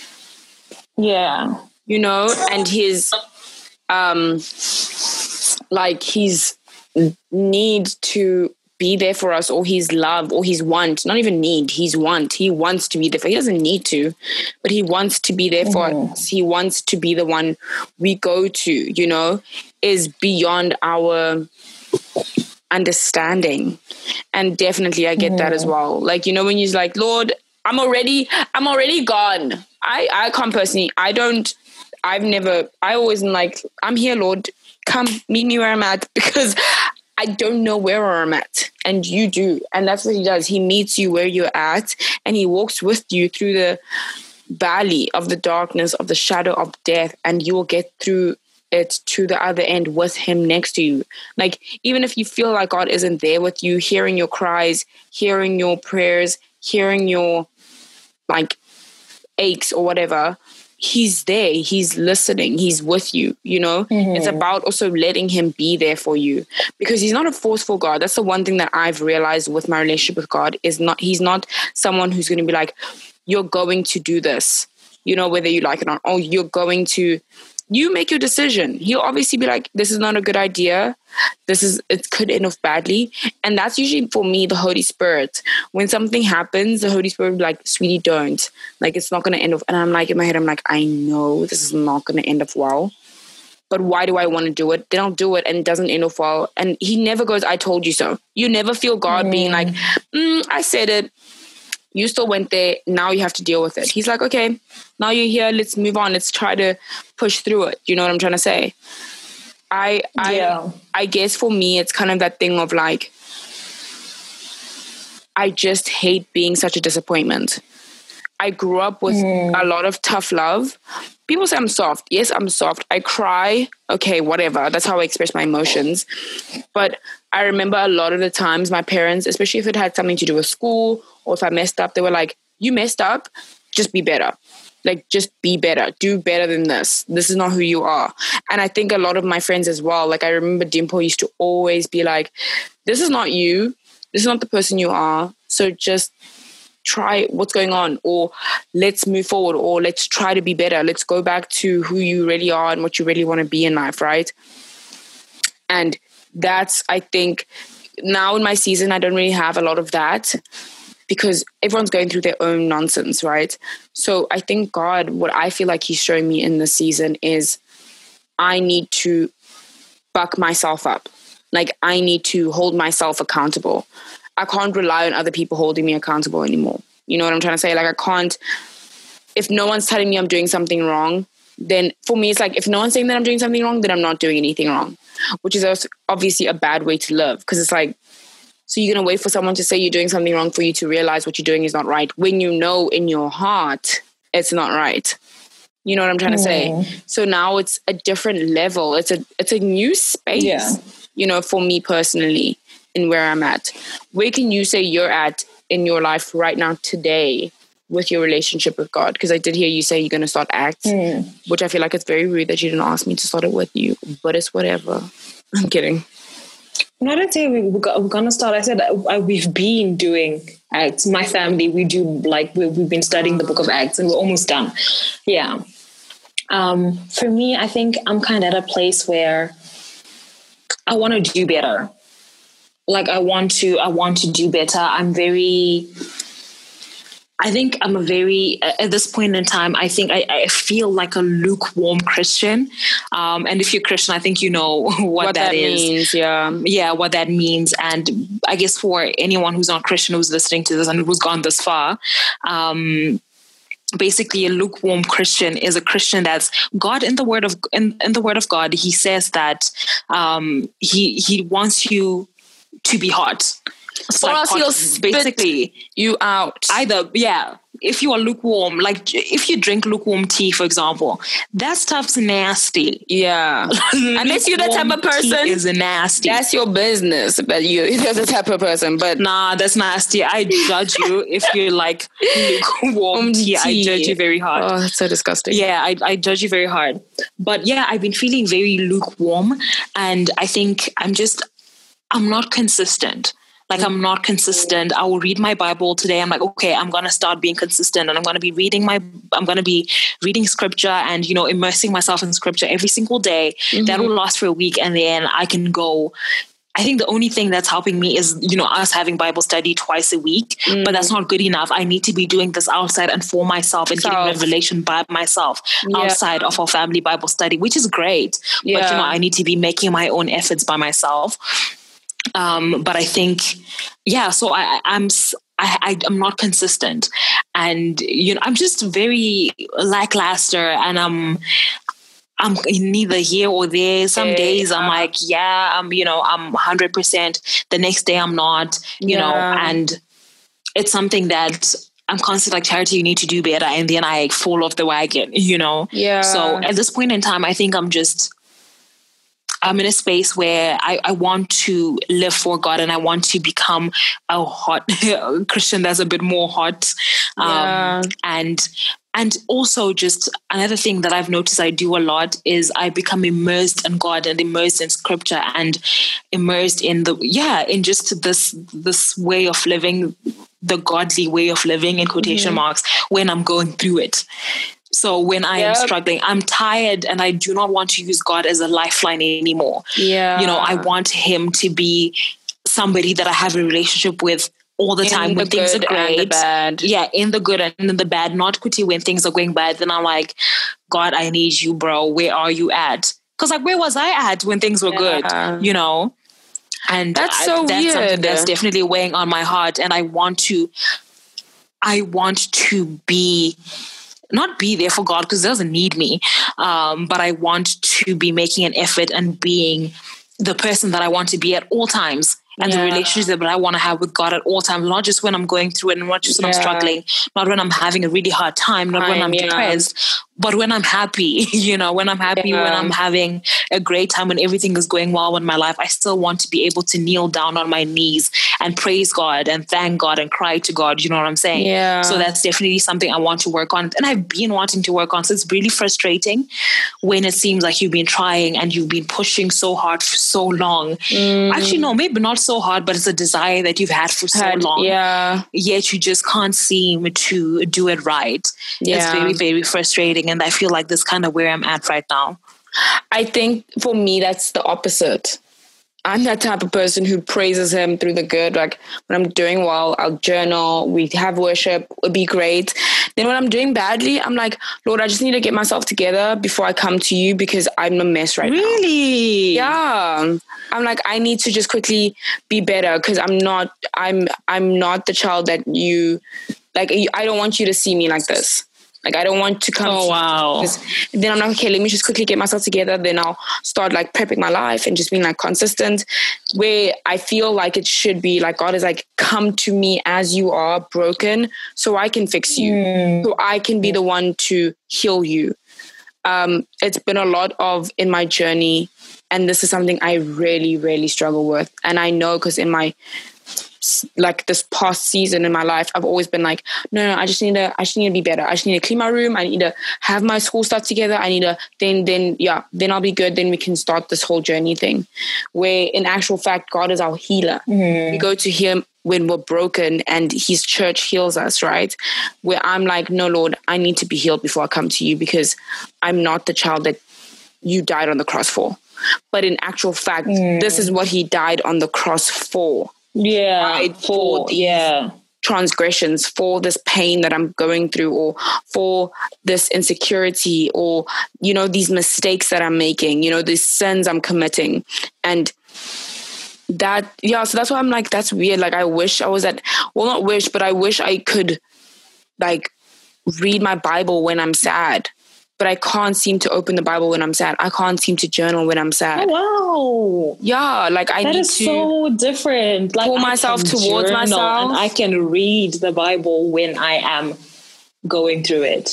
Yeah. You know, and his, um, like his need to be there for us, or his love, or his want, not even need, his want. He wants to be there for, he doesn't need to, but he wants to be there for mm-hmm. us. He wants to be the one we go to, you know, is beyond our understanding. And definitely I get mm-hmm. that as well. Like, you know, when you're like, Lord, I'm already, I'm already gone. I, I can't personally, I don't, I've never, I always am like, I'm here, Lord, come meet me where I'm at, because I don't know where I'm at, and you do. And that's what he does. He meets you where you're at, and he walks with you through the valley of the darkness of the shadow of death, and you will get through it to the other end with him next to you. Like, even if you feel like God isn't there with you, hearing your cries, hearing your prayers, hearing your like aches or whatever, he's there, he's listening, he's with you, you know. Mm-hmm. It's about also letting him be there for you, because he's not a forceful God. That's the one thing that I've realized with my relationship with God, is not, he's not someone who's going to be like, you're going to do this, you know, whether you like it or not, or you're going to, you make your decision. He'll obviously be like, this is not a good idea. This is, it could end off badly. And that's usually for me, the Holy Spirit. When something happens, the Holy Spirit will be like, sweetie, don't. Like, it's not going to end off. And I'm like, in my head, I'm like, I know this is not going to end off well, but why do I want to do it? Then I'll do it, and it doesn't end off well. And he never goes, I told you so. You never feel God mm. being like, mm, I said it. You still went there. Now you have to deal with it. He's like, okay, now you're here. Let's move on. Let's try to push through it. You know what I'm trying to say? I, yeah. I, I guess for me, it's kind of that thing of like, I just hate being such a disappointment. I grew up with mm. a lot of tough love. People say I'm soft. Yes, I'm soft. I cry. Okay, whatever. That's how I express my emotions. But I remember a lot of the times my parents, especially if it had something to do with school, or if I messed up, they were like, you messed up, just be better. Like, just be better. Do better than this. This is not who you are. And I think a lot of my friends as well, like I remember Dimple used to always be like, this is not you. This is not the person you are. So just try what's going on, or let's move forward, or let's try to be better. Let's go back to who you really are and what you really want to be in life, right? And that's, I think, now in my season, I don't really have a lot of that, because everyone's going through their own nonsense, right? So I think God, what I feel like he's showing me in this season is I need to buck myself up. Like, I need to hold myself accountable. I can't rely on other people holding me accountable anymore. You know what I'm trying to say? Like, I can't, if no one's telling me I'm doing something wrong, then for me, it's like, if no one's saying that I'm doing something wrong, then I'm not doing anything wrong, which is obviously a bad way to live. Because it's like, So you're going to wait for someone to say you're doing something wrong for you to realize what you're doing is not right, when you know in your heart it's not right. You know what I'm trying to Mm. say? So now it's a different level. It's a it's a new space, Yeah. you know, for me personally, in where I'm at. Where can you say you're at in your life right now today with your relationship with God? Because I did hear you say you're going to start Acts, Mm. which I feel like it's very rude that you didn't ask me to start it with you, but it's whatever. I'm kidding. No, I didn't say we, we're going to start. I said uh, we've been doing Acts. My family, we do like, we, we've been studying the book of Acts and we're almost done. Yeah. Um, for me, I think I'm kind of at a place where I want to do better. Like I want to, I want to do better. I'm very, I think I'm a very, at this point in time, I think I, I feel like a lukewarm Christian. Um, and if you're Christian, I think you know what, What that that is. means, yeah. Yeah, what that means. And I guess for anyone who's not Christian who's listening to this and who's gone this far, um, basically a lukewarm Christian is a Christian that's God in the word of in, in the word of God. He says that um, he he wants you to be hot. It's Or like else hot, he'll spit basically you out. either, yeah. If you are lukewarm, like if you drink lukewarm tea, for example, that stuff's nasty. Yeah. Unless you're the type of Lukewarm tea person, is nasty. that's your business. But you, you're the type of person. But Nah, that's nasty. I judge you if you like lukewarm tea. I judge you very hard. Oh, that's so disgusting. Yeah, I, I judge you very hard. But yeah, I've been feeling very lukewarm. And I think I'm just, I'm not consistent. Like I'm not consistent. I will read my Bible today. I'm like, okay, I'm going to start being consistent and I'm going to be reading my, I'm going to be reading scripture and, you know, immersing myself in scripture every single day. Mm-hmm. That will last for a week. And then I can go. I think the only thing that's helping me is, you know, us having Bible study twice a week, Mm. but that's not good enough. I need to be doing this outside and for myself and Self. getting revelation by myself Yeah. outside of our family Bible study, which is great. But, you Yeah. know, I need to be making my own efforts by myself. Um, but I think, yeah, so I, I'm, s- I, I, I'm not consistent and, you know, I'm just very lackluster and I'm, I'm neither here or there. Some Yeah. days I'm like, yeah, I'm, you know, I'm one hundred percent. The next day I'm not, you know, Yeah. and it's something that I'm constantly like, Charity, you need to do better. And then I fall off the wagon, you know? Yeah. So at this point in time, I think I'm just, I'm in a space where I, I want to live for God and I want to become a hot Christian that's a bit more hot. Um, Yeah. and and also just another thing that I've noticed I do a lot is I become immersed in God and immersed in scripture and immersed in the, yeah, in just this, this way of living, the godly way of living in quotation Mm-hmm. marks when I'm going through it. So when I am Yep. struggling, I'm tired and I do not want to use God as a lifeline anymore. Yeah. You know, I want him to be somebody that I have a relationship with all the In time the when things are good and the great. bad. Yeah, in the good and in the bad, not Kuti when things are going bad. Then I'm like, God, I need you, bro. Where are you at? Because like, where was I at when things were Yeah. good? You know? And That's I- so that's something weird. that's definitely weighing on my heart. And I want to, I want to be, not be there for God because he doesn't need me. Um, but I want to be making an effort and being the person that I want to be at all times. And Yeah. the relationship that I want to have with God at all times, not just when I'm going through it, and not just when I'm Yeah. struggling, not when I'm having a really hard time, not when Time, I'm yeah. depressed, but when I'm happy, you know, when I'm happy, when Yeah. I'm having a great time, when everything is going well in my life, I still want to be able to kneel down on my knees and praise God and thank God and cry to God. You know what I'm saying? Yeah. So that's definitely something I want to work on. And I've been wanting to work on. So it's really frustrating when it seems like you've been trying and you've been pushing so hard for so long. Mm. Actually, no, maybe not so hard, but it's a desire that you've had for so Had- long. Yeah. Yet you just can't seem to do it right. It's Yeah. very, very frustrating. And I feel like that's kind of where I'm at right now. I think for me, that's the opposite. I'm that type of person who praises him through the good. Like when I'm doing well, I'll journal, we have worship, it'll be great. Then when I'm doing badly, I'm like, Lord, I just need to get myself together before I come to you because I'm a mess right now. Really? Yeah. I'm like, I need to just quickly be better because I'm not, I'm, I'm not the child that you, like, I don't want you to see me like this. Like, I don't want to come. Oh, to wow. this. Then I'm like, okay, let me just quickly get myself together. Then I'll start like prepping my life and just being like consistent, where I feel like it should be like, God is like, come to me as you are broken so I can fix you. Mm. So I can be the one to heal you. Um, it's been a lot of in my journey, and this is something I really, really struggle with. And I know because in my like this past season in my life, I've always been like, no, no, I just need to, I just need to be better. I just need to clean my room. I need to have my school stuff together. I need to, then, then, yeah, then I'll be good. Then we can start this whole journey thing, where in actual fact, God is our healer. Mm. We go to him when we're broken, and his church heals us, right? Where I'm like, no, Lord, I need to be healed before I come to you, because I'm not the child that you died on the cross for. But in actual fact, mm. this is what he died on the cross for. Yeah, for, for yeah. transgressions, for this pain that I'm going through, or for this insecurity, or, you know, these mistakes that I'm making, you know, these sins I'm committing. And that, yeah, so that's why I'm like, that's weird. Like, I wish I was at, well, not wish, but I wish I could like read my Bible when I'm sad. But I can't seem to open the Bible when I'm sad. I can't seem to journal when I'm sad. Oh, wow. Yeah, like I that need is to so different. Like, pull myself towards myself. And I can read the Bible when I am going through it.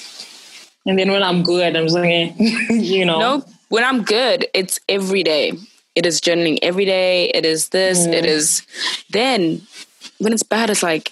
And then when I'm good, I'm just like, you know. No, when I'm good, it's every day. It is journaling every day. It is this. Mm. It is. Then when it's bad, it's like,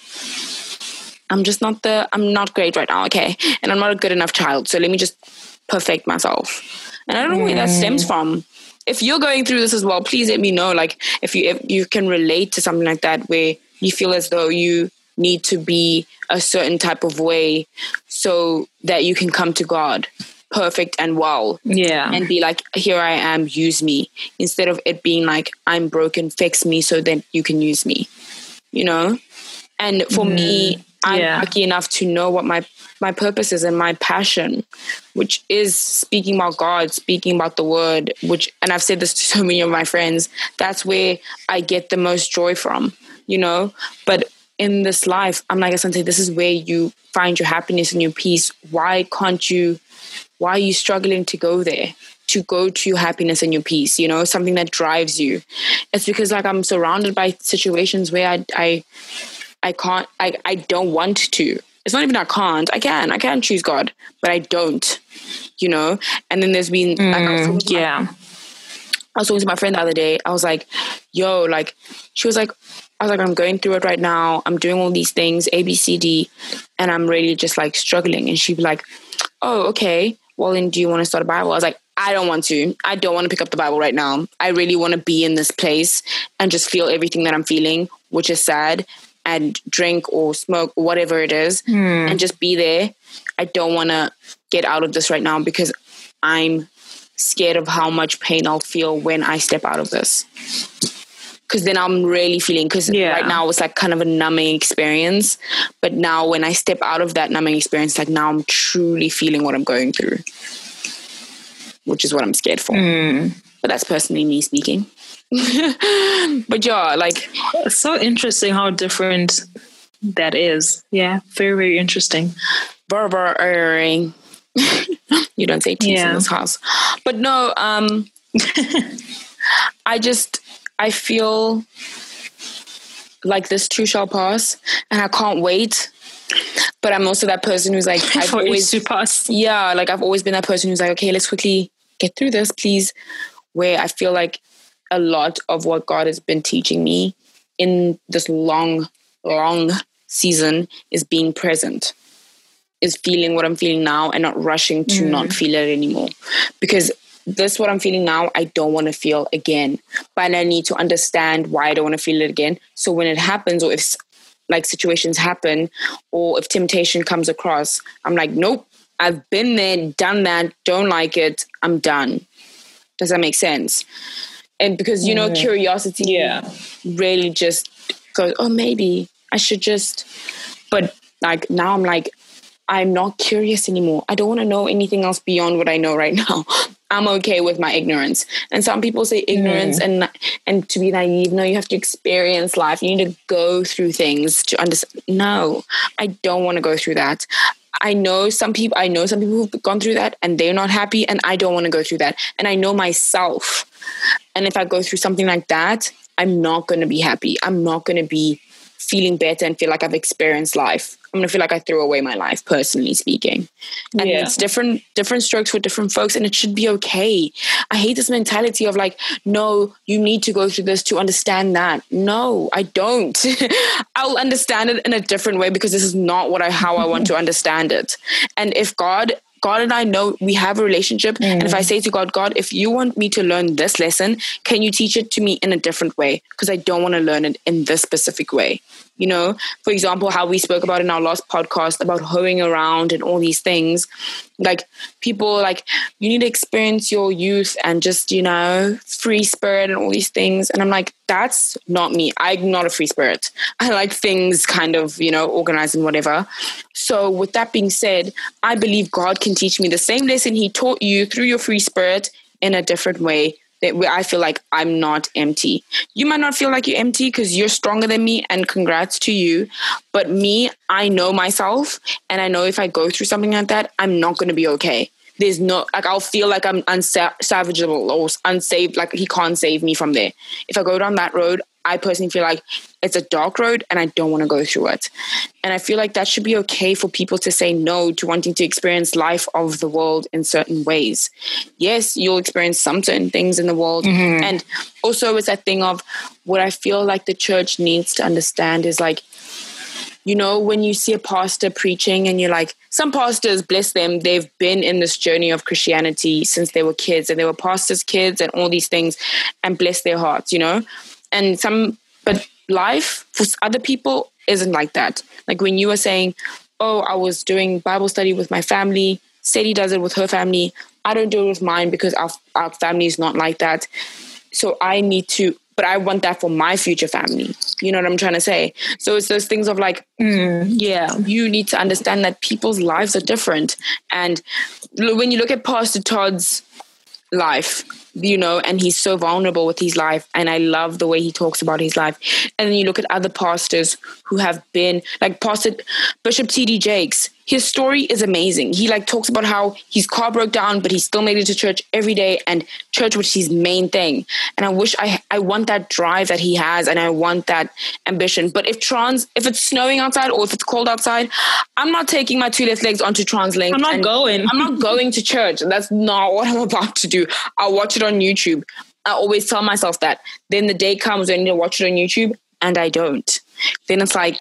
I'm just not the, I'm not great right now, okay? And I'm not a good enough child, so let me just perfect myself. And I don't know mm. where that stems from. If you're going through this as well, please let me know. Like, if you if you can relate to something like that, where you feel as though you need to be a certain type of way so that you can come to God perfect and well. Yeah. And be like, here I am, use me. Instead of it being like, I'm broken, fix me so that you can use me. You know? And for mm. me, I'm yeah. lucky enough to know what my, my purpose is and my passion, which is speaking about God, speaking about the word, which, and I've said this to so many of my friends, that's where I get the most joy from, you know? But in this life, I'm like, Asante, this is where you find your happiness and your peace. Why can't you, why are you struggling to go there? To go to your happiness and your peace, you know, something that drives you. It's because like I'm surrounded by situations where I, I, I can't, I, I don't want to. It's not even I can't. I can. I can choose God, but I don't, you know? And then there's been, mm, like, I was yeah. My, I was talking to my friend the other day. I was like, yo, like, she was like, I was like, I'm going through it right now. I'm doing all these things, A, B, C, D, and I'm really just like struggling. And she'd be like, oh, okay. Well, then do you want to start a Bible? I was like, I don't want to. I don't want to pick up the Bible right now. I really want to be in this place and just feel everything that I'm feeling, which is sad, and drink or smoke or whatever it is, mm. and just be there. I don't want to get out of this right now because I'm scared of how much pain I'll feel when I step out of this. Because then I'm really feeling, because yeah. right now it's like kind of a numbing experience. But now when I step out of that numbing experience, like now I'm truly feeling what I'm going through, which is what I'm scared for. Mm. But that's personally me speaking. But yeah, like, it's so interesting how different that is. Yeah, very, very interesting. Burr-burr-ing. You don't say teeth yeah. in this house. But no, um, I just, I feel like this too shall pass, and I can't wait. But I'm also that person who's like, I've For always it to pass. Yeah, like I've always been that person who's like, okay, let's quickly get through this, please. Where I feel like a lot of what God has been teaching me in this long, long season is being present, is feeling what I'm feeling now and not rushing to mm. not feel it anymore. Because this, what I'm feeling now, I don't want to feel again. But I need to understand why I don't want to feel it again. So when it happens, or if like situations happen, or if temptation comes across, I'm like, nope, I've been there, done that, don't like it, I'm done. Does that make sense? And because, you know, mm. curiosity yeah. really just goes, oh, maybe I should just, but like now I'm like, I'm not curious anymore. I don't want to know anything else beyond what I know right now. I'm okay with my ignorance. And some people say ignorance mm. and and to be naive. No, you have to experience life. You need to go through things to understand. No, I don't want to go through that. I know some people, I know some people who've gone through that and they're not happy, and I don't want to go through that. And I know myself. And if I go through something like that, I'm not going to be happy. I'm not going to be feeling better and feel like I've experienced life. I'm going to feel like I threw away my life, personally speaking. And yeah. it's different, different strokes for different folks, and it should be okay. I hate this mentality of like, no, you need to go through this to understand that. No, I don't. I'll understand it in a different way because this is not what I, how I want to understand it. And if God God and I know we have a relationship. Mm. And if I say to God, God, if you want me to learn this lesson, can you teach it to me in a different way? Because I don't want to learn it in this specific way. You know, for example, how we spoke about in our last podcast about hoeing around and all these things. Like people like, you need to experience your youth and just, you know, free spirit and all these things. And I'm like, that's not me. I'm not a free spirit. I like things kind of, you know, organized and whatever. So with that being said, I believe God can teach me the same lesson he taught you through your free spirit in a different way, that where I feel like I'm not empty. You might not feel like you're empty because you're stronger than me, and congrats to you. But me, I know myself, and I know if I go through something like that, I'm not going to be okay. There's no, like, I'll feel like I'm unsavageable or unsaved, like he can't save me from there. If I go down that road, I personally feel like it's a dark road and I don't want to go through it. And I feel like that should be okay for people to say no to wanting to experience life of the world in certain ways. Yes, you'll experience some certain things in the world. Mm-hmm. And also it's that thing of what I feel like the church needs to understand is like, you know, when you see a pastor preaching and you're like, some pastors, bless them, they've been in this journey of Christianity since they were kids, and they were pastors' kids and all these things, and bless their hearts, you know? And some, but life for other people isn't like that. Like when you were saying, oh, I was doing Bible study with my family, Sadie does it with her family, I don't do it with mine because our, our family is not like that. So I need to, but I want that for my future family. You know what I'm trying to say? So it's those things of like, mm, yeah, you need to understand that people's lives are different. And when you look at Pastor Todd's life, you know, and he's so vulnerable with his life, and I love the way he talks about his life. And then you look at other pastors who have been, like Pastor Bishop T D Jakes, his story is amazing. He like talks about how his car broke down, but he still made it to church every day, and church was his main thing. And I wish I I want that drive that he has, and I want that ambition. But if trans, if it's snowing outside or if it's cold outside, I'm not taking my two left legs onto TransLink. I'm not going. I'm not going to church. That's not what I'm about to do. I'll watch it on YouTube. I always tell myself that. Then the day comes when I need to watch it on YouTube, and I don't. Then it's like,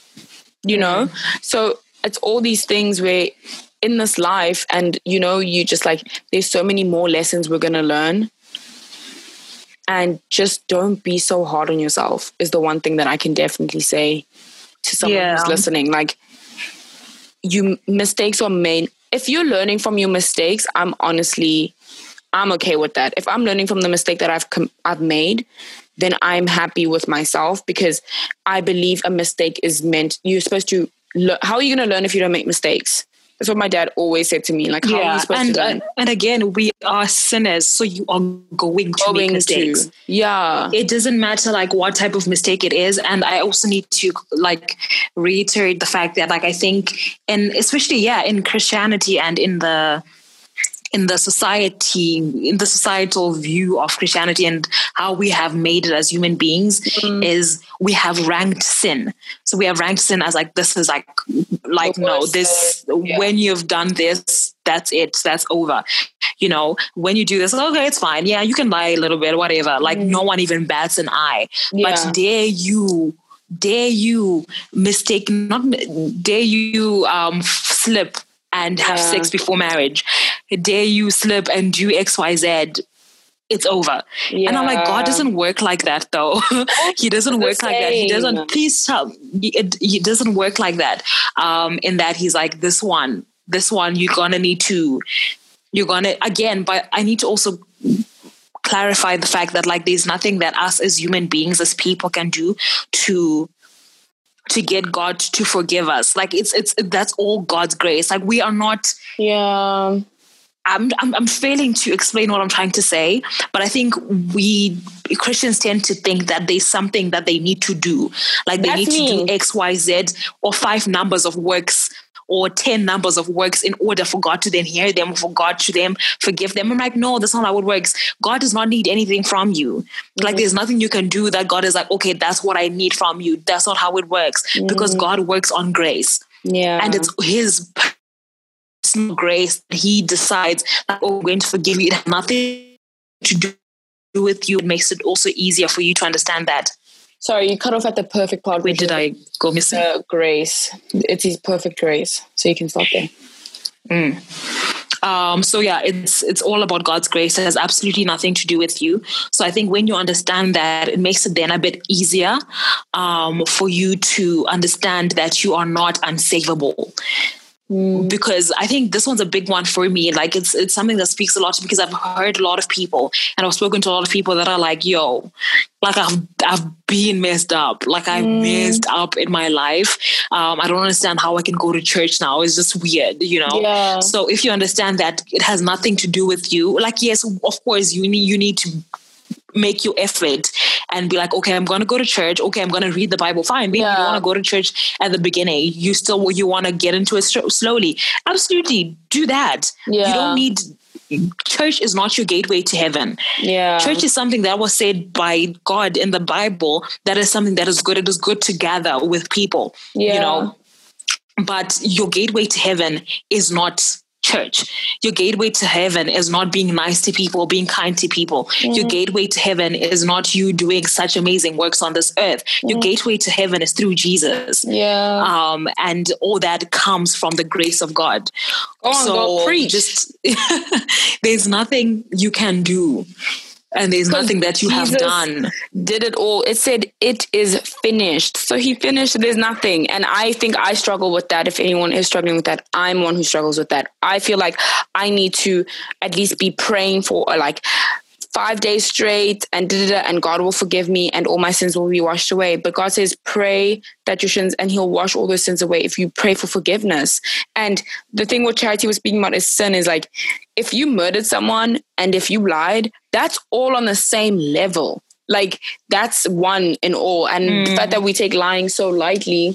you know, so it's all these things where in this life, and, you know, you just like, there's so many more lessons we're going to learn. And just don't be so hard on yourself is the one thing that I can definitely say to someone yeah. who's listening. Like, you mistakes are made. If you're learning from your mistakes, I'm honestly, I'm okay with that. If I'm learning from the mistake that I've com- I've made, then I'm happy with myself, because I believe a mistake is meant, you're supposed to, le- how are you going to learn if you don't make mistakes? That's what my dad always said to me. Like, how yeah. are you supposed and, to learn? Uh, and again, we are sinners, so you are going to going make mistakes. To, yeah. It doesn't matter like what type of mistake it is. And I also need to like reiterate the fact that like, I think, and especially, yeah, in Christianity and in the, in the society, in the societal view of Christianity and how we have made it as human beings, mm. is we have ranked sin. So we have ranked sin as like, this is like, like, no, this, yeah. when you've done this, that's it, that's over. You know, when you do this, okay, it's fine. Yeah, you can lie a little bit, whatever. Like mm. no one even bats an eye. Yeah. But dare you, dare you mistake, not dare you um, slip and have yeah. sex before marriage. Dare you slip and do X, Y, Z, it's over. Yeah. And I'm like, God doesn't work like that though. He doesn't work same. like that. He doesn't, please tell, it, it doesn't work like that. Um, in that he's like, this one, this one, you're going to need to, you're going to, again, but I need to also clarify the fact that like, there's nothing that us as human beings, as people can do to to get God to forgive us. Like it's, it's, that's all God's grace. Like we are not, yeah, I'm, I'm, I'm failing to explain what I'm trying to say, but I think we Christians tend to think that there's something that they need to do. Like they that's need me. to do X, Y, Z or five numbers of works or ten numbers of works in order for God to then hear them, for God to then forgive them. I'm like, no, that's not how it works. God does not need anything from you. Mm-hmm. Like there's nothing you can do that God is like, okay, that's what I need from you. That's not how it works, mm-hmm. because God works on grace. Yeah. And it's his personal grace that he decides that, oh, I'm going to forgive you. It has nothing to do with you. It makes it also easier for you to understand that. Sorry, you cut off at the perfect part. Where did I go missing? Uh, grace. It's his perfect grace. So you can stop there. Mm. Um, so yeah, it's it's all about God's grace. It has absolutely nothing to do with you. So I think when you understand that, it makes it then a bit easier um, for you to understand that you are not unsavable. Mm. Because I think this one's a big one for me. Like it's it's something that speaks a lot to me, because I've heard a lot of people, and I've spoken to a lot of people that are like, yo, like I've I've been messed up. Like I've mm. messed up in my life. Um, I don't understand how I can go to church now. It's just weird, you know? Yeah. So if you understand that it has nothing to do with you, like, yes, of course you need you need to make your effort and be like, okay, I'm going to go to church. Okay, I'm going to read the Bible. Fine. Maybe yeah. you don't want to go to church at the beginning. You still, you want to get into it slowly. Absolutely. Do that. Yeah. You don't need, church is not your gateway to heaven. Yeah. Church is something that was said by God in the Bible. That is something that is good. It is good to gather with people, yeah. you know, but your gateway to heaven is not church. Your gateway to heaven is not being nice to people, being kind to people. Mm. Your gateway to heaven is not you doing such amazing works on this earth. Mm. Your gateway to heaven is through Jesus. Yeah. Um, and all that comes from the grace of God. Oh, so God, preach. Just there's nothing you can do. And there's nothing that you Jesus have done. Did it all. It said it is finished. So he finished. There's nothing. And I think I struggle with that. If anyone is struggling with that, I'm one who struggles with that. I feel like I need to at least be praying for like five days straight and da, da, da, and God will forgive me and all my sins will be washed away. But God says, pray that your sins, and he'll wash all those sins away if you pray for forgiveness. And the thing what Charity was speaking about is sin is like, if you murdered someone and if you lied, that's all on the same level. Like that's one in all. And mm. the fact that we take lying so lightly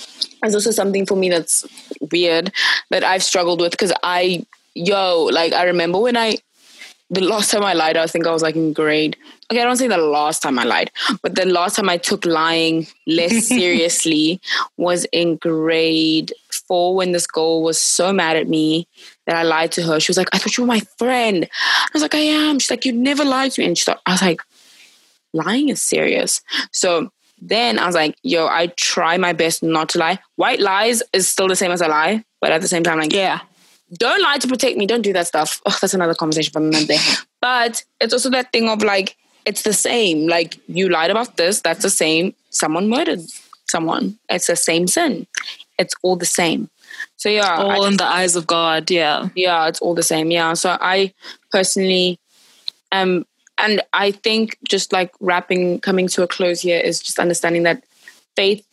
is also something for me that's weird that I've struggled with, because I, yo, like I remember when I, the last time I lied, I think I was like in grade. Okay, I don't say the last time I lied, but the last time I took lying less seriously was in grade four, when this girl was so mad at me that I lied to her. She was like, I thought you were my friend. I was like, I am. She's like, you never lied to me. And she thought, I was like, lying is serious. So then I was like, yo, I try my best not to lie. White lies is still the same as a lie, but at the same time, like, yeah. Don't lie to protect me. Don't do that stuff. Oh, that's another conversation for another day. But it's also that thing of like, it's the same. Like you lied about this. That's the same. Someone murdered someone. It's the same sin. It's all the same. So yeah. All I, in the eyes of God. Yeah. Yeah. It's all the same. Yeah. So I personally, um, and I think just like wrapping, coming to a close here is just understanding that faith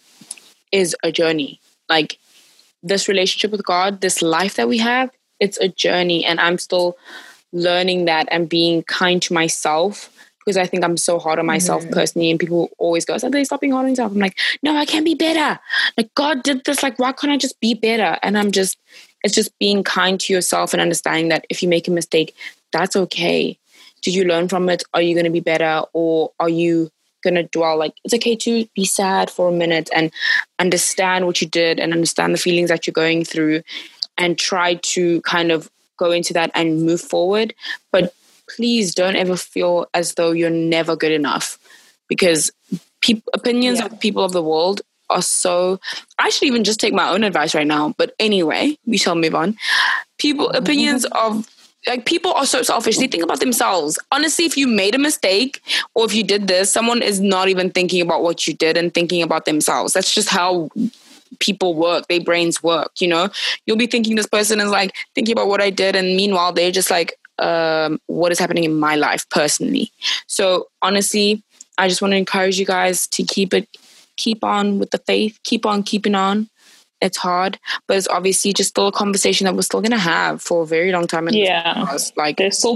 is a journey. Like, this relationship with God, this life that we have, it's a journey. And I'm still learning that and being kind to myself, because I think I'm so hard on myself mm-hmm. personally. And people always go, "They stop being hard on yourself." I'm like, no, I can be better. Like God did this. Like, why can't I just be better? And I'm just, it's just being kind to yourself and understanding that if you make a mistake, that's okay. Did you learn from it? Are you going to be better? Or are you going to dwell? Like, it's okay to be sad for a minute and understand what you did and understand the feelings that you're going through and try to kind of go into that and move forward. But please don't ever feel as though you're never good enough, because pe- opinions yeah. of people of the world are so, I should even just take my own advice right now. But anyway, we shall move on. People, opinions of Like, people are so selfish. They think about themselves. Honestly, if you made a mistake or if you did this, someone is not even thinking about what you did and thinking about themselves. That's just how people work. Their brains work, you know? You'll be thinking this person is like thinking about what I did. And meanwhile, they're just like, um, what is happening in my life personally? So honestly, I just want to encourage you guys to keep it, keep on with the faith, keep on keeping on. It's hard, but it's obviously just still a conversation that we're still going to have for a very long time. And yeah. Like, there's still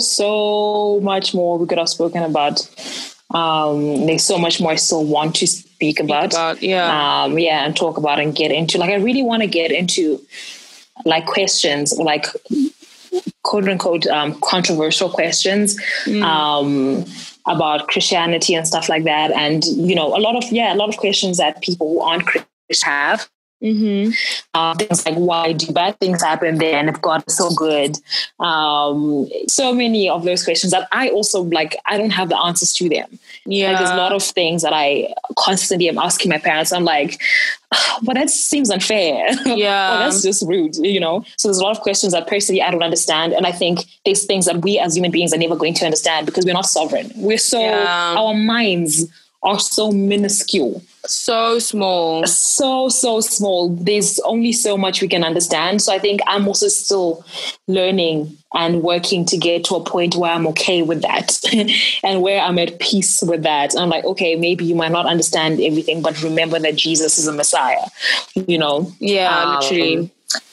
so much more we could have spoken about. Um, there's so much more I still want to speak about. Speak about yeah. Um, yeah, and talk about and get into. Like, I really want to get into like questions, like quote unquote um, controversial questions mm. um, about Christianity and stuff like that. And, you know, a lot of, yeah, a lot of questions that people who aren't Christian have. Mm-hmm. Uh, things like, why do bad things happen there? And if God is so good? Um, so many of those questions that I also like, I don't have the answers to them. Yeah. Like, there's a lot of things that I constantly am asking my parents. I'm like, oh, but that seems unfair. Yeah. Or that's just rude, you know? So there's a lot of questions that personally I don't understand. And I think there's things that we as human beings are never going to understand because we're not sovereign. We're so, yeah. our minds are so minuscule. So small. So, so small. There's only so much we can understand. So I think I'm also still learning and working to get to a point where I'm okay with that and where I'm at peace with that. I'm like, okay, maybe you might not understand everything, but remember that Jesus is a Messiah, you know? Yeah, um, literally.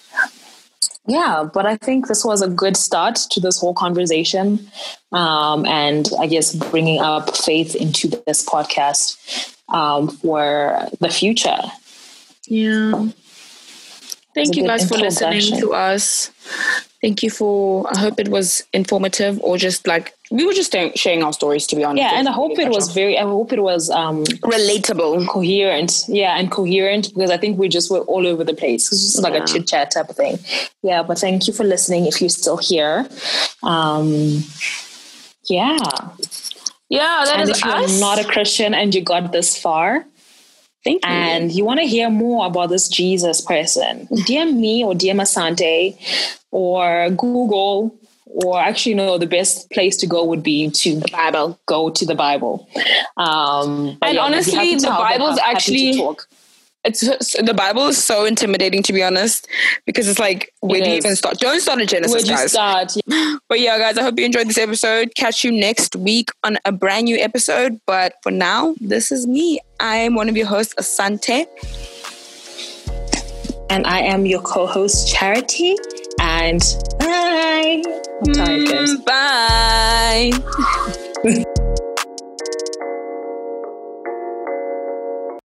Yeah, but I think this was a good start to this whole conversation. Um, and I guess bringing up faith into this podcast um, for the future. Yeah. Thank you guys for listening to us. Thank you for, I hope it was informative or just like, we were just sharing our stories, to be honest. Yeah, and I hope it was very, I hope it was um, relatable, coherent. Yeah, and coherent because I think we just were all over the place. It's just like yeah. a chit chat type of thing. Yeah, but thank you for listening if you're still here. Um, yeah. Yeah, that and is if you're us. not a Christian and you got this far, thank you. And you want to hear more about this Jesus person, D M me or D M Asante or Google, or actually, no, the best place to go would be to the Bible. Go to the Bible. Um, and yeah, honestly, the Bible's actually... It's the Bible is so intimidating, to be honest, because it's like, where it do you even start? Don't start at Genesis, where do you guys. Start? Yeah. But yeah, guys, I hope you enjoyed this episode. Catch you next week on a brand new episode. But for now, this is me. I am one of your hosts, Asante. And I am your co-host, Charity. And bye. I'm tired, guys. Mm, bye.